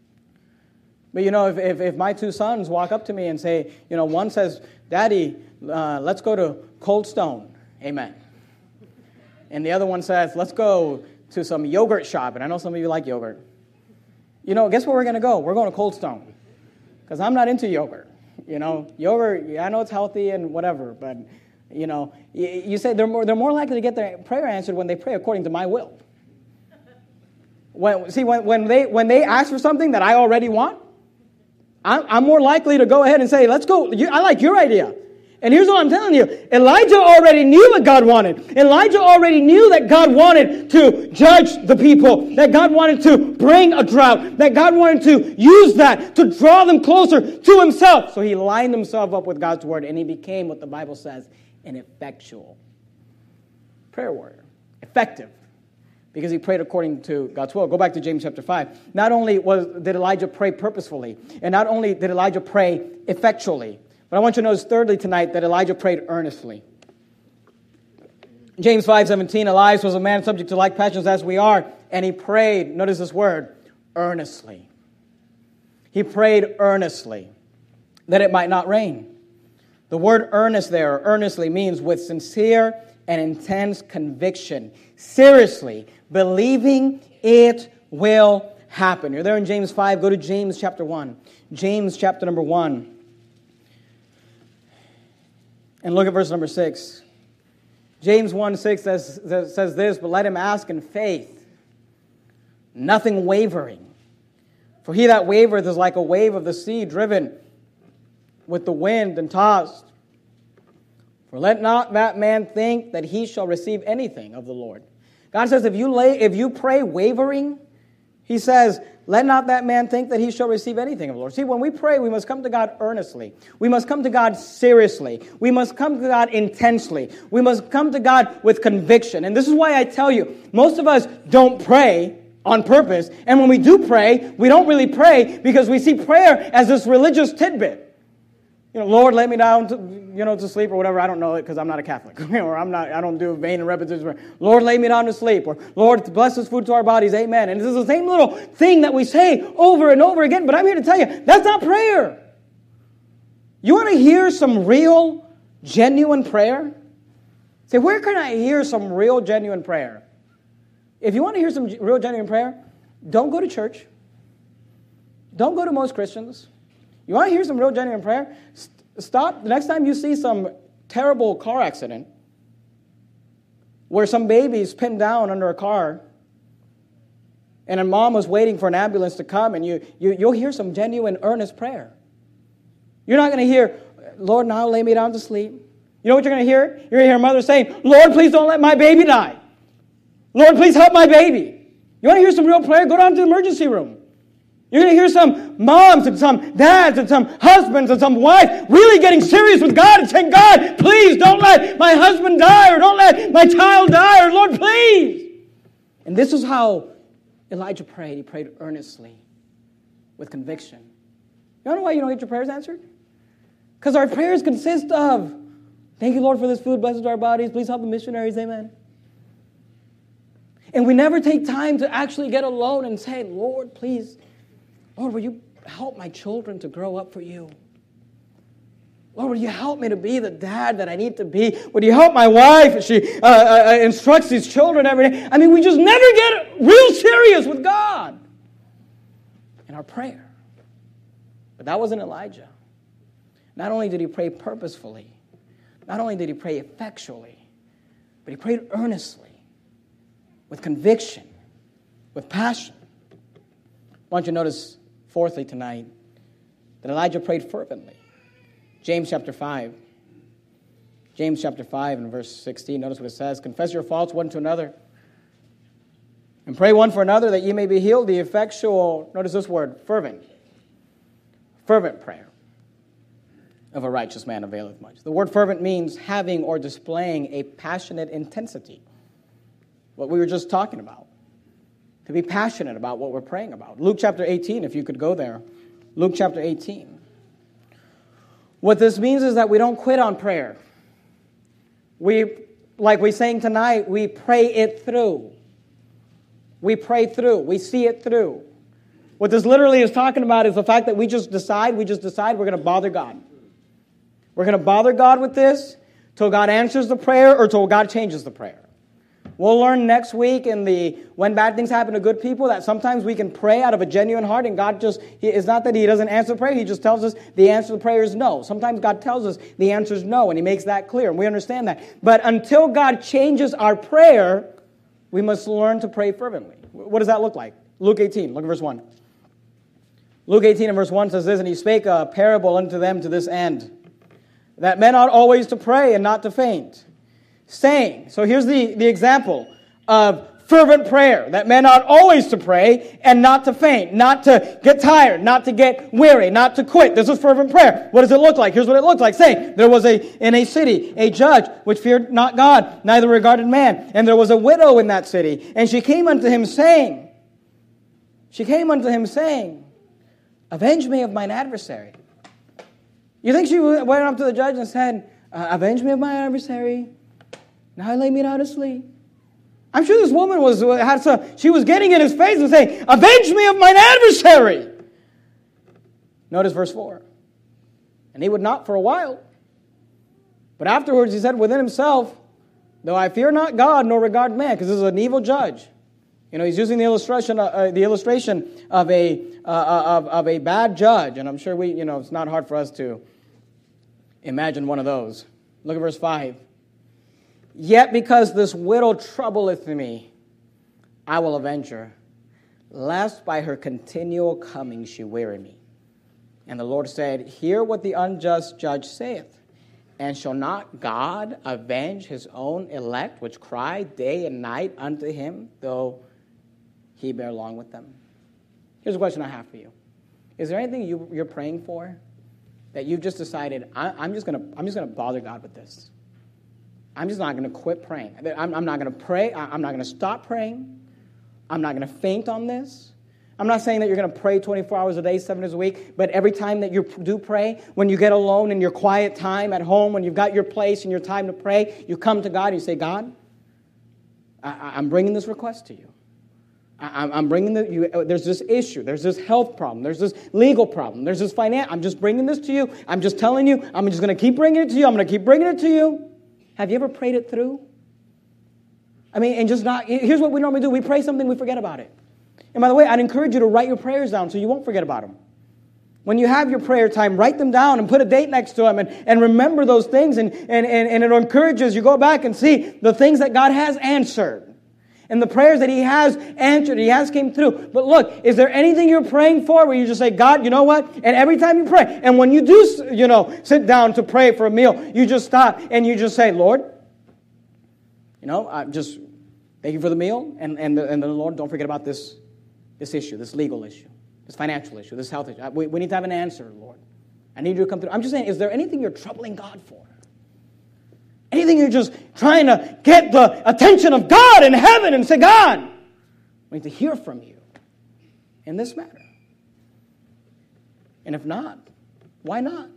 But you know, if, if, if my two sons walk up to me and say, you know, one says, Daddy, uh, let's go to Cold Stone. Amen. And the other one says, let's go to some yogurt shop. And I know some of you like yogurt. You know, guess where we're going to go? We're going to Cold Stone. Because I'm not into yogurt. You know, yogurt, I know it's healthy and whatever. But, you know, you, you say they're more, they're more likely to get their prayer answered when they pray according to my will. When, see, when, when, they, when they ask for something that I already want, I'm, I'm more likely to go ahead and say, let's go. You, I like your idea. And here's what I'm telling you. Elijah already knew what God wanted. Elijah already knew that God wanted to judge the people, that God wanted to bring a drought, that God wanted to use that to draw them closer to himself. So he lined himself up with God's word, and he became what the Bible says, an effectual prayer warrior. Effective. Because he prayed according to God's will. Go back to James chapter five. Not only was, did Elijah pray purposefully, and not only did Elijah pray effectually, but I want you to notice thirdly tonight that Elijah prayed earnestly. James five seventeen, Elias was a man subject to like passions as we are, and he prayed, notice this word, earnestly. He prayed earnestly that it might not rain. The word earnest there, earnestly, means with sincere and intense conviction, seriously, believing it will happen. You're there in James five, go to James chapter one. James chapter number one. And look at verse number six. James one six says, says this, but let him ask in faith, nothing wavering. For he that wavereth is like a wave of the sea driven with the wind and tossed. For let not that man think that he shall receive anything of the Lord. God says if you lay, if you pray wavering, he says, let not that man think that he shall receive anything of the Lord. See, when we pray, we must come to God earnestly. We must come to God seriously. We must come to God intensely. We must come to God with conviction. And this is why I tell you, most of us don't pray on purpose. And when we do pray, we don't really pray because we see prayer as this religious tidbit. You know, Lord, lay me down to, you know, to sleep or whatever. I don't know it because I'm not a Catholic. or I'm not, I don't do vain and repetitious prayer. Lord, lay me down to sleep. Or Lord, bless this food to our bodies. Amen. And this is the same little thing that we say over and over again. But I'm here to tell you, that's not prayer. You want to hear some real, genuine prayer? Say, where can I hear some real, genuine prayer? If you want to hear some real, genuine prayer, don't go to church. Don't go to most Christians. You want to hear some real genuine prayer? Stop. The next time you see some terrible car accident where some baby's pinned down under a car and a mom was waiting for an ambulance to come, and you, you, you'll hear some genuine, earnest prayer. You're not going to hear, Lord, now lay me down to sleep. You know what you're going to hear? You're going to hear a mother saying, Lord, please don't let my baby die. Lord, please help my baby. You want to hear some real prayer? Go down to the emergency room. You're going to hear some moms and some dads and some husbands and some wives really getting serious with God and saying, God, please don't let my husband die, or don't let my child die, or Lord, please. And this is how Elijah prayed. He prayed earnestly with conviction. You know why you don't get your prayers answered? Because our prayers consist of, thank you, Lord, for this food, bless our bodies, please help the missionaries, amen. And we never take time to actually get alone and say, Lord, please, Lord, will you help my children to grow up for you? Lord, will you help me to be the dad that I need to be? Would you help my wife as she uh, uh, instructs these children every day? I mean, we just never get real serious with God in our prayer. But that wasn't Elijah. Not only did he pray purposefully, not only did he pray effectually, but he prayed earnestly, with conviction, with passion. I want you to notice, fourthly tonight, that Elijah prayed fervently. James chapter five. James chapter five and verse sixteen, notice what it says. Confess your faults one to another, and pray one for another that ye may be healed. The effectual, notice this word, fervent. Fervent prayer of a righteous man availeth much. The word fervent means having or displaying a passionate intensity. What we were just talking about. To be passionate about what we're praying about. Luke chapter eighteen, if you could go there. Luke chapter eighteen. What this means is that we don't quit on prayer. We, like we sang tonight, we pray it through. We pray through. We see it through. What this literally is talking about is the fact that we just decide, we just decide we're going to bother God. We're going to bother God with this till God answers the prayer or till God changes the prayer. We'll learn next week in the When Bad Things Happen to Good People that sometimes we can pray out of a genuine heart and God just, it's not that He doesn't answer prayer, He just tells us the answer to the prayer is no. Sometimes God tells us the answer is no and He makes that clear and we understand that. But until God changes our prayer, we must learn to pray fervently. What does that look like? Luke eighteen, look at verse one. Luke eighteen and verse one says this, and He spake a parable unto them to this end, that men ought always to pray and not to faint. Saying, so here's the, the example of fervent prayer, that men ought always to pray and not to faint, not to get tired, not to get weary, not to quit. This is fervent prayer. What does it look like? Here's what it looked like. Saying, there was a in a city a judge which feared not God, neither regarded man. And there was a widow in that city. And she came unto him saying, she came unto him saying, avenge me of mine adversary. You think she went up to the judge and said, uh, avenge me of my adversary? Now lay me down to sleep. I'm sure this woman was had some, she was getting in his face and saying, avenge me of mine adversary. Notice verse four. And he would not for a while. But afterwards he said within himself, though I fear not God nor regard man, because this is an evil judge. You know, he's using the illustration, uh, the illustration of a uh, of, of a bad judge, and I'm sure we, you know, it's not hard for us to imagine one of those. Look at verse five. Yet because this widow troubleth me, I will avenge her, lest by her continual coming she weary me. And the Lord said, hear what the unjust judge saith. And shall not God avenge his own elect, which cry day and night unto him, though he bear long with them? Here's a question I have for you. Is there anything you, you're praying for that you've just decided, I, I'm just going to I'm just going to bother God with this? I'm just not going to quit praying. I'm, I'm not going to pray. I'm not going to stop praying. I'm not going to faint on this. I'm not saying that you're going to pray twenty-four hours a day, seven days a week, but every time that you do pray, when you get alone in your quiet time at home, when you've got your place and your time to pray, you come to God and you say, God, I, I'm bringing this request to you. I, I'm bringing the, you, there's this issue, there's this health problem, there's this legal problem, there's this finance. I'm just bringing this to you. I'm just telling you, I'm just going to keep bringing it to you. I'm going to keep bringing it to you. Have you ever prayed it through? I mean, and just not, here's what we normally do. We pray something, we forget about it. And by the way, I'd encourage you to write your prayers down so you won't forget about them. When you have your prayer time, write them down and put a date next to them and, and remember those things. And, and, and, and it encourages you go back and see the things that God has answered. And the prayers that he has answered, he has came through. But look, is there anything you're praying for where you just say, God, you know what? And every time you pray, and when you do, you know, sit down to pray for a meal, you just stop and you just say, Lord, you know, I just thank you for the meal. And, and, the, and the Lord, don't forget about this, this issue, this legal issue, this financial issue, this health issue. We, we need to have an answer, Lord. I need you to come through. I'm just saying, is there anything you're troubling God for? Anything you're just trying to get the attention of God in heaven and say, God, we need to hear from you in this matter. And if not, why not?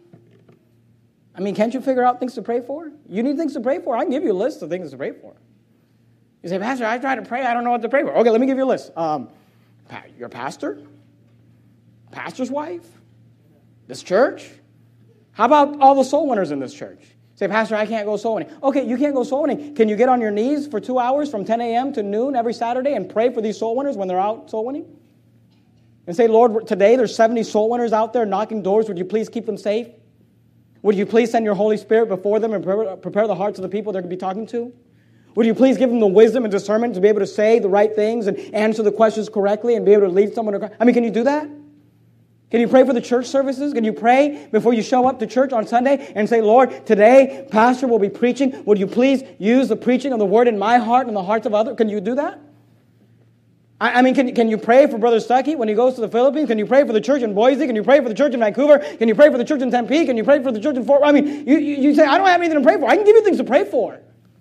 I mean, can't you figure out things to pray for? You need things to pray for. I can give you a list of things to pray for. You say, Pastor, I try to pray. I don't know what to pray for. Okay, let me give you a list. Um, your pastor? Pastor's wife? This church? How about all the soul winners in this church? Say, Pastor, I can't go soul winning. Okay, you can't go soul winning. Can you get on your knees for two hours from ten a.m. to noon every Saturday and pray for these soul winners when they're out soul winning? And say, Lord, today there's seventy soul winners out there knocking doors. Would you please keep them safe? Would you please send your Holy Spirit before them and prepare the hearts of the people they're going to be talking to? Would you please give them the wisdom and discernment to be able to say the right things and answer the questions correctly and be able to lead someone to Christ? I mean, can you do that? Can you pray for the church services? Can you pray before you show up to church on Sunday and say, Lord, today, Pastor will be preaching. Would you please use the preaching of the word in my heart and the hearts of others? Can you do that? I, I mean, can, can you pray for Brother Stuckey when he goes to the Philippines? Can you pray for the church in Boise? Can you pray for the church in Vancouver? Can you pray for the church in Tempe? Can you pray for the church in Fort? I mean, you, you, you say, I don't have anything to pray for. I can give you things to pray for.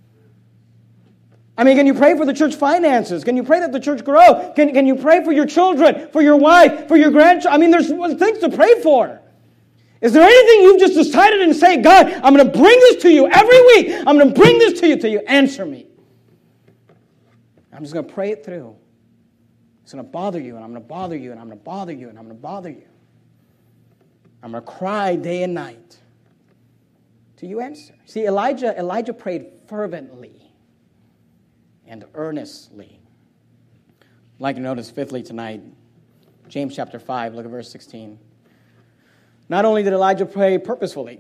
I mean, can you pray for the church finances? Can you pray that the church grow? Can, can you pray for your children, for your wife, for your grandchildren? I mean, there's things to pray for. Is there anything you've just decided and say, God, I'm going to bring this to you every week. I'm going to bring this to you till you answer me. I'm just going to pray it through. It's going to bother you, and I'm going to bother you, and I'm going to bother you, and I'm going to bother you. I'm going to cry day and night till you answer. See, Elijah, Elijah prayed fervently and earnestly. I'd like to notice fifthly tonight, James chapter five, look at verse sixteen. Not only did Elijah pray purposefully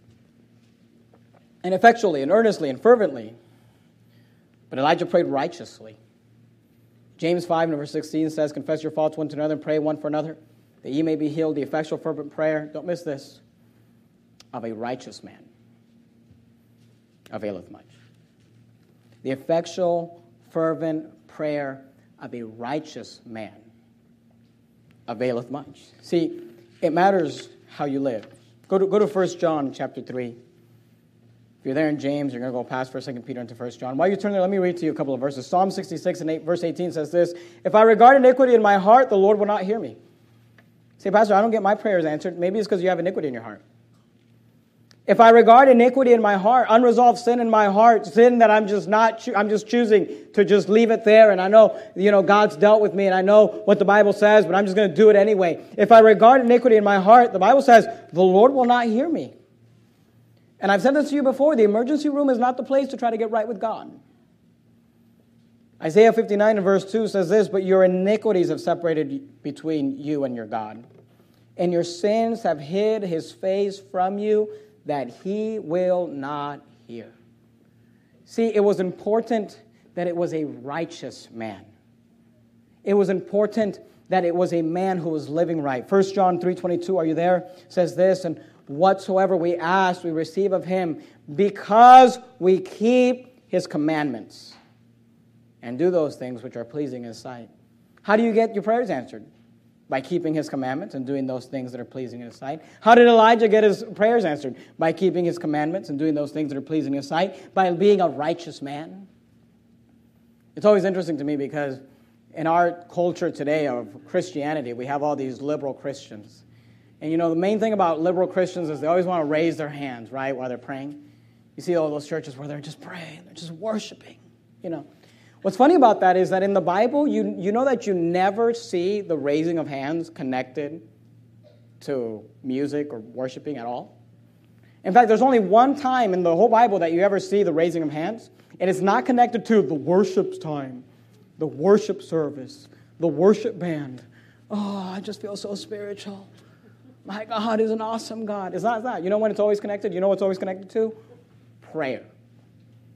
and effectually and earnestly and fervently, but Elijah prayed righteously. James five and verse sixteen says, confess your faults one to another and pray one for another, that ye may be healed. The effectual fervent prayer, don't miss this, of a righteous man availeth much. The effectual fervent prayer of a righteous man availeth much. See, it matters how you live. Go to, go to First John chapter three. If you're there in James, you're going to go past First, Second Peter into First John. While you turn there, let me read to you a couple of verses. Psalm sixty-six and eight, verse eighteen says this, if I regard iniquity in my heart, the Lord will not hear me. Say, Pastor, I don't get my prayers answered. Maybe it's because you have iniquity in your heart. If I regard iniquity in my heart, unresolved sin in my heart, sin that I'm just not, cho- I'm just choosing to just leave it there, and I know, you know, God's dealt with me, and I know what the Bible says, but I'm just going to do it anyway. If I regard iniquity in my heart, the Bible says, the Lord will not hear me. And I've said this to you before, the emergency room is not the place to try to get right with God. Isaiah fifty-nine and verse two says this, but your iniquities have separated between you and your God, and your sins have hid his face from you, that he will not hear. See, it was important that it was a righteous man. It was important that it was a man who was living right. First John three twenty-two, are you there? Says this, and whatsoever we ask, we receive of him, because we keep his commandments and do those things which are pleasing in his sight. How do you get your prayers answered? By keeping his commandments and doing those things that are pleasing in his sight. How did Elijah get his prayers answered? By keeping his commandments and doing those things that are pleasing in his sight. By being a righteous man. It's always interesting to me because in our culture today of Christianity, we have all these liberal Christians. And you know, the main thing about liberal Christians is they always want to raise their hands, right, while they're praying. You see all those churches where they're just praying, they're just worshiping, you know. What's funny about that is that in the Bible, you, you know that you never see the raising of hands connected to music or worshiping at all. In fact, there's only one time in the whole Bible that you ever see the raising of hands, and it's not connected to the worship time, the worship service, the worship band. Oh, I just feel so spiritual. My God is an awesome God. It's not that. You know when it's always connected? You know what's always connected to? Prayer.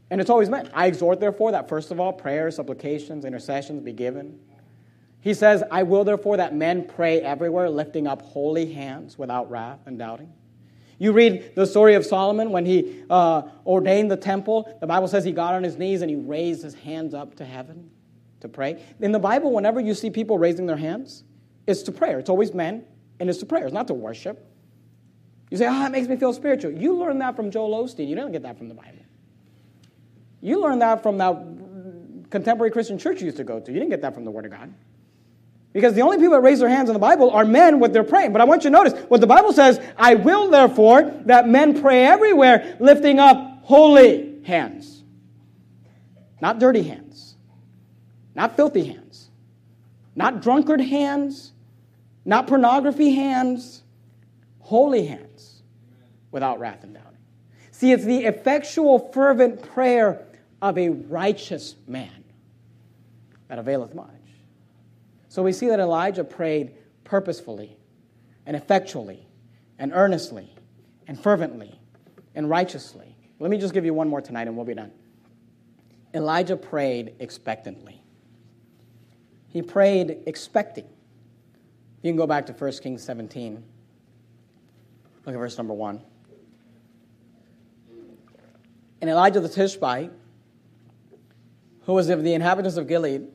And it's always men. I exhort, therefore, that first of all, prayers, supplications, intercessions be given. He says, I will, therefore, that men pray everywhere, lifting up holy hands without wrath and doubting. You read the story of Solomon when he uh, ordained the temple. The Bible says he got on his knees and he raised his hands up to heaven to pray. In the Bible, whenever you see people raising their hands, it's to prayer. It's always men, and it's to prayer. It's not to worship. You say, oh, it makes me feel spiritual. You learned that from Joel Osteen. You didn't get that from the Bible. You learned that from that contemporary Christian church you used to go to. You didn't get that from the Word of God. Because the only people that raise their hands in the Bible are men when they're praying. But I want you to notice what the Bible says, I will therefore that men pray everywhere, lifting up holy hands. Not dirty hands. Not filthy hands. Not drunkard hands. Not pornography hands. Holy hands without wrath and doubting. See, it's the effectual, fervent prayer of a righteous man that availeth much. So we see that Elijah prayed purposefully and effectually and earnestly and fervently and righteously. Let me just give you one more tonight and we'll be done. Elijah prayed expectantly. He prayed expecting. You can go back to First Kings seventeen. Look at verse number one. And Elijah the Tishbite, who was of the inhabitants of Gilead,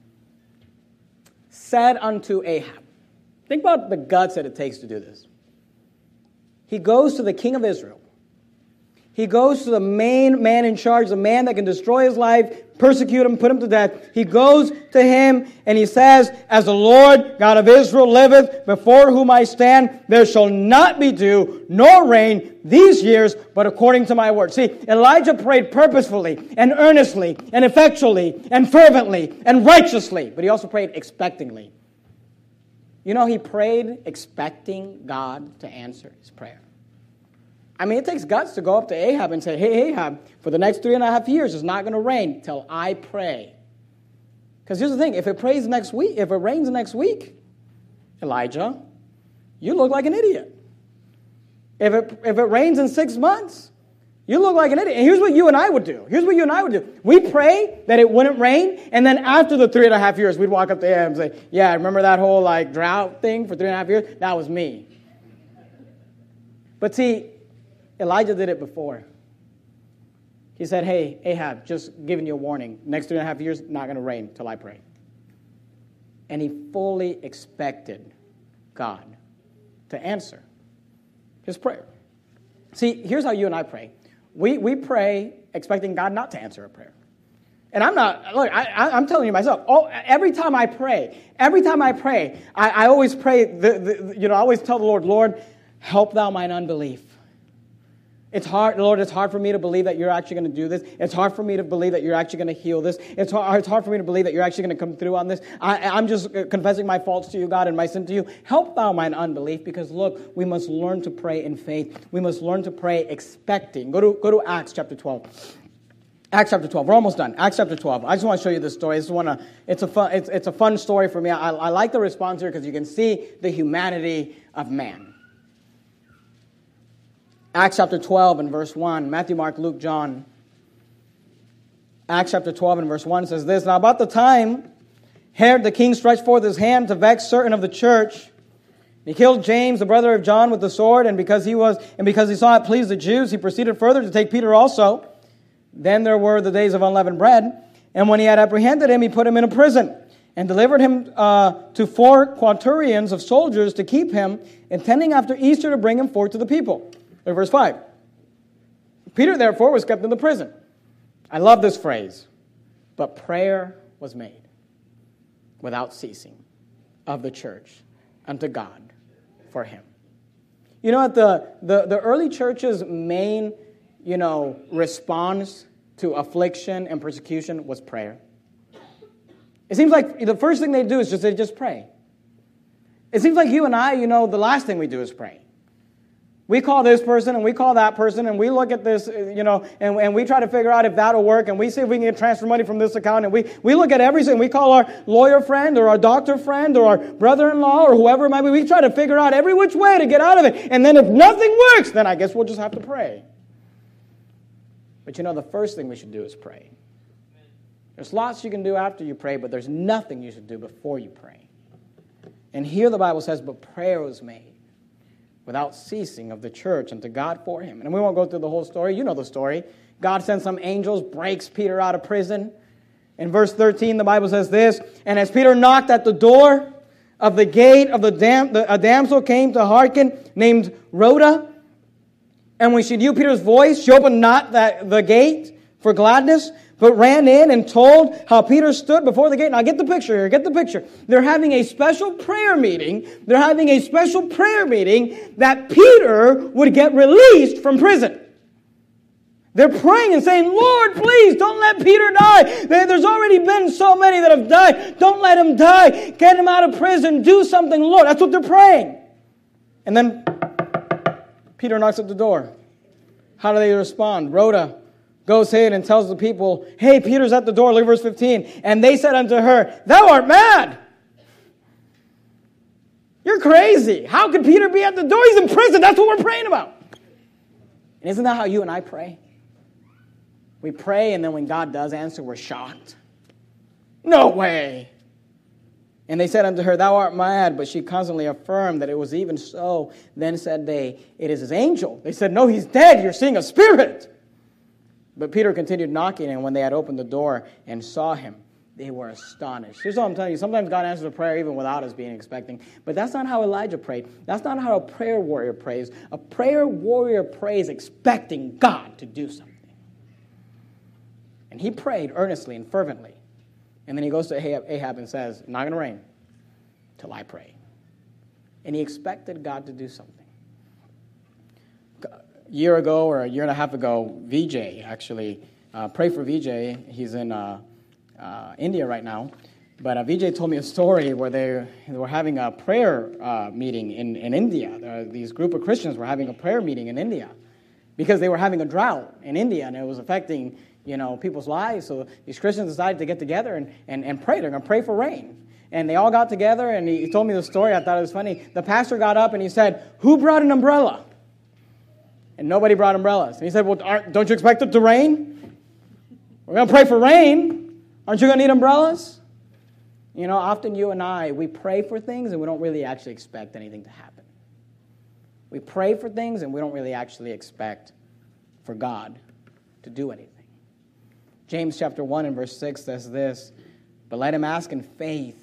said unto Ahab. Think about the guts that it takes to do this. He goes to the king of Israel. He goes to the main man in charge, the man that can destroy his life, persecute him, put him to death. He goes to him and he says, as the Lord God of Israel liveth, before whom I stand, there shall not be dew nor rain these years, but according to my word. See, Elijah prayed purposefully and earnestly and effectually and fervently and righteously, but he also prayed expectingly. You know, he prayed expecting God to answer his prayer. I mean, it takes guts to go up to Ahab and say, hey, Ahab, for the next three and a half years, it's not going to rain till I pray. Because here's the thing, if it prays next week, if it rains next week, Elijah, you look like an idiot. If it, if it rains in six months, you look like an idiot. And here's what you and I would do. Here's what you and I would do. We'd pray that it wouldn't rain, and then after the three and a half years, we'd walk up to Ahab and say, yeah, remember that whole like drought thing for three and a half years? That was me. But see, Elijah did it before. He said, hey, Ahab, just giving you a warning. Next three and a half years, not going to rain till I pray. And he fully expected God to answer his prayer. See, here's how you and I pray. We we pray expecting God not to answer a prayer. And I'm not, look, I, I, I'm telling you myself, oh, every time I pray, every time I pray, I, I always pray, the, the, you know, I always tell the Lord, Lord, help thou mine unbelief. It's hard, Lord, it's hard for me to believe that you're actually going to do this. It's hard for me to believe that you're actually going to heal this. It's hard, it's hard for me to believe that you're actually going to come through on this. I, I'm just confessing my faults to you, God, and my sin to you. Help thou mine unbelief, because look, we must learn to pray in faith. We must learn to pray expecting. Go to, go to Acts chapter twelve. Acts chapter twelve. We're almost done. Acts chapter twelve. I just want to show you this story. I just want to, it's a fun, it's, it's a fun story for me. I, I like the response here because you can see the humanity of man. Acts chapter twelve and verse one. Matthew, Mark, Luke, John. Acts chapter twelve and verse one says this. Now about the time Herod the king stretched forth his hand to vex certain of the church, he killed James, the brother of John, with the sword, and because he was and because he saw it pleased the Jews, he proceeded further to take Peter also. Then there were the days of unleavened bread, and when he had apprehended him, he put him in a prison, and delivered him uh, to four quaternions of soldiers to keep him, intending after Easter to bring him forth to the people. Look at verse five. Peter, therefore, was kept in the prison. I love this phrase. But prayer was made without ceasing of the church unto God for him. You know what? The, the, the early church's main, you know, response to affliction and persecution was prayer. It seems like the first thing they do is just, they just pray. It seems like you and I, you know, the last thing we do is pray. We call this person and we call that person and we look at this, you know, and, and we try to figure out if that'll work and we see if we can get transfer money from this account and we, we look at everything. We call our lawyer friend or our doctor friend or our brother-in-law or whoever it might be. We try to figure out every which way to get out of it. And then if nothing works, then I guess we'll just have to pray. But you know, the first thing we should do is pray. There's lots you can do after you pray, but there's nothing you should do before you pray. And here the Bible says, but prayer was made without ceasing of the church unto God for him. And we won't go through the whole story. You know the story. God sends some angels, breaks Peter out of prison. In verse thirteen, the Bible says this, and as Peter knocked at the door of the gate of the, dam- the a damsel came to hearken, named Rhoda. And when she knew Peter's voice, she opened not that, the gate for gladness, but ran in and told how Peter stood before the gate. Now get the picture here, get the picture. They're having a special prayer meeting. They're having a special prayer meeting that Peter would get released from prison. They're praying and saying, Lord, please don't let Peter die. There's already been so many that have died. Don't let him die. Get him out of prison. Do something, Lord. That's what they're praying. And then Peter knocks at the door. How do they respond? Rhoda goes in and tells the people, hey, Peter's at the door. Look at verse fifteen. And they said unto her, thou art mad. You're crazy. How could Peter be at the door? He's in prison. That's what we're praying about. And isn't that how you and I pray? We pray, and then when God does answer, we're shocked. No way. And they said unto her, thou art mad. But she constantly affirmed that it was even so. Then said they, it is his angel. They said, no, he's dead. You're seeing a spirit. But Peter continued knocking, and when they had opened the door and saw him, they were astonished. Here's what I'm telling you. Sometimes God answers a prayer even without us being expecting. But that's not how Elijah prayed. That's not how a prayer warrior prays. A prayer warrior prays expecting God to do something. And he prayed earnestly and fervently. And then he goes to Ahab and says, it's not going to rain till I pray. And he expected God to do something. A year ago or a year and a half ago, V J actually, uh, pray for V J. He's in uh, uh, India right now. But uh, V J told me a story where they, they were having a prayer uh, meeting in, in India. Uh, these group of Christians were having a prayer meeting in India because they were having a drought in India, and it was affecting you know, people's lives. So these Christians decided to get together and, and, and pray. They're going to pray for rain. And they all got together, and he, he told me the story. I thought it was funny. The pastor got up and he said, who brought an umbrella? And nobody brought umbrellas. And he said, well, aren't, don't you expect it to rain? We're going to pray for rain. Aren't you going to need umbrellas? You know, often you and I, we pray for things and we don't really actually expect anything to happen. We pray for things and we don't really actually expect for God to do anything. James chapter one and verse six says this, but let him ask in faith,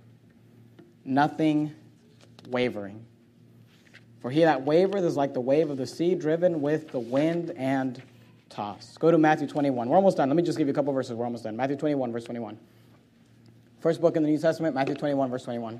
nothing wavering. For he that wavereth is like the wave of the sea, driven with the wind and tossed. Go to Matthew twenty-one. We're almost done. Let me just give you a couple verses. We're almost done. Matthew twenty-one, verse twenty-one. First book in the New Testament, Matthew twenty-one, verse twenty-one.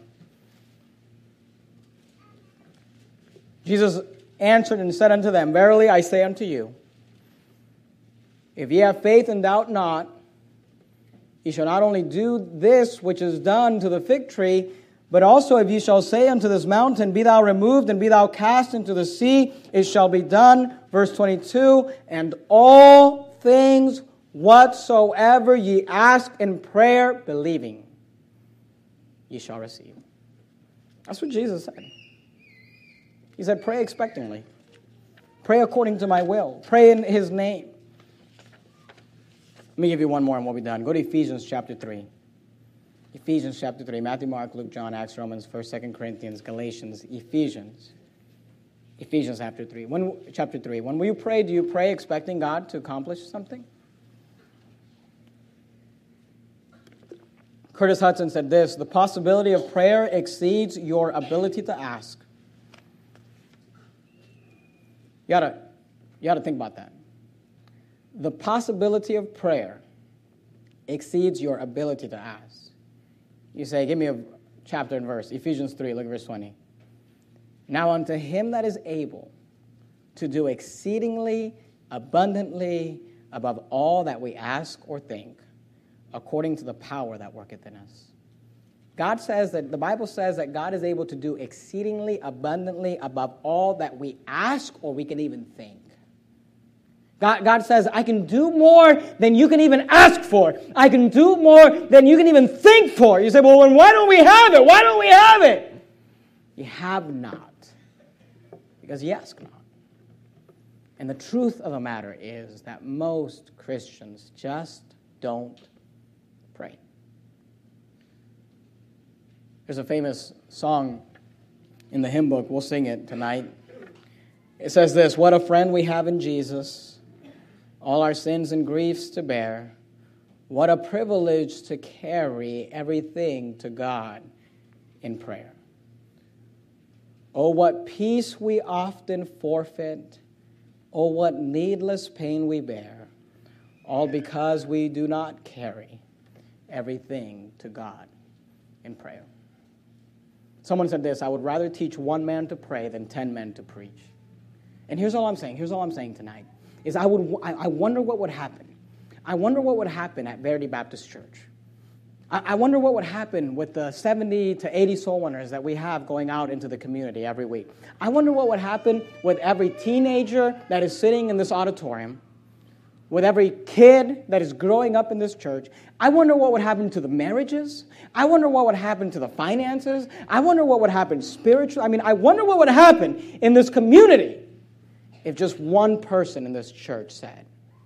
Jesus answered and said unto them, verily I say unto you, if ye have faith and doubt not, ye shall not only do this which is done to the fig tree, but also if ye shall say unto this mountain, be thou removed and be thou cast into the sea, it shall be done. Verse twenty-two, and all things whatsoever ye ask in prayer, believing, ye shall receive. That's what Jesus said. He said, pray expectantly. Pray according to my will. Pray in his name. Let me give you one more and we'll be done. Go to Ephesians chapter three. Ephesians chapter three. Matthew, Mark, Luke, John, Acts, Romans, First, Second Corinthians, Galatians, Ephesians. Ephesians chapter three. When, chapter three. When you pray, do you pray expecting God to accomplish something? Curtis Hudson said this, the possibility of prayer exceeds your ability to ask. You gotta, you gotta think about that. The possibility of prayer exceeds your ability to ask. You say, give me a chapter and verse. Ephesians three, look at verse twenty. Now unto him that is able to do exceedingly abundantly above all that we ask or think, according to the power that worketh in us. God says that, the Bible says that God is able to do exceedingly abundantly above all that we ask or we can even think. God, God says, I can do more than you can even ask for. I can do more than you can even think for. You say, well, then why don't we have it? Why don't we have it? You have not, because you ask not. And the truth of the matter is that most Christians just don't pray. There's a famous song in the hymn book. We'll sing it tonight. It says this: "What a friend we have in Jesus, all our sins and griefs to bear. What a privilege to carry everything to God in prayer. Oh, what peace we often forfeit. Oh, what needless pain we bear, all because we do not carry everything to God in prayer." Someone said this: "I would rather teach one man to pray than ten men to preach." And here's all I'm saying. Here's all I'm saying tonight is I would I, I wonder what would happen. I wonder what would happen at Verity Baptist Church. I, I wonder what would happen with the seventy to eighty soul winners that we have going out into the community every week. I wonder what would happen with every teenager that is sitting in this auditorium, with every kid that is growing up in this church. I wonder what would happen to the marriages. I wonder what would happen to the finances. I wonder what would happen spiritually. I mean, I wonder what would happen in this community if just one person in this church said,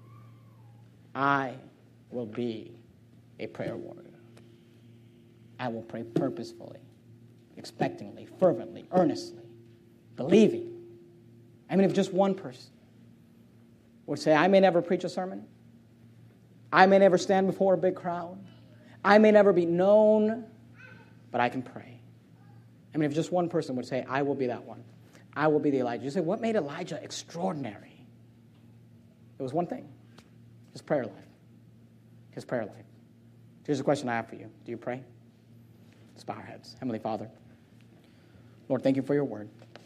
"I will be a prayer warrior. I will pray purposefully, expectantly, fervently, earnestly, believing." I mean, if just one person would say, "I may never preach a sermon. I may never stand before a big crowd. I may never be known, but I can pray." I mean, if just one person would say, "I will be that one. I will be the Elijah." You say, what made Elijah extraordinary? It was one thing: his prayer life. His prayer life. Here's a question I have for you. Do you pray? Let's bow our heads. Heavenly Father, Lord, thank you for your word.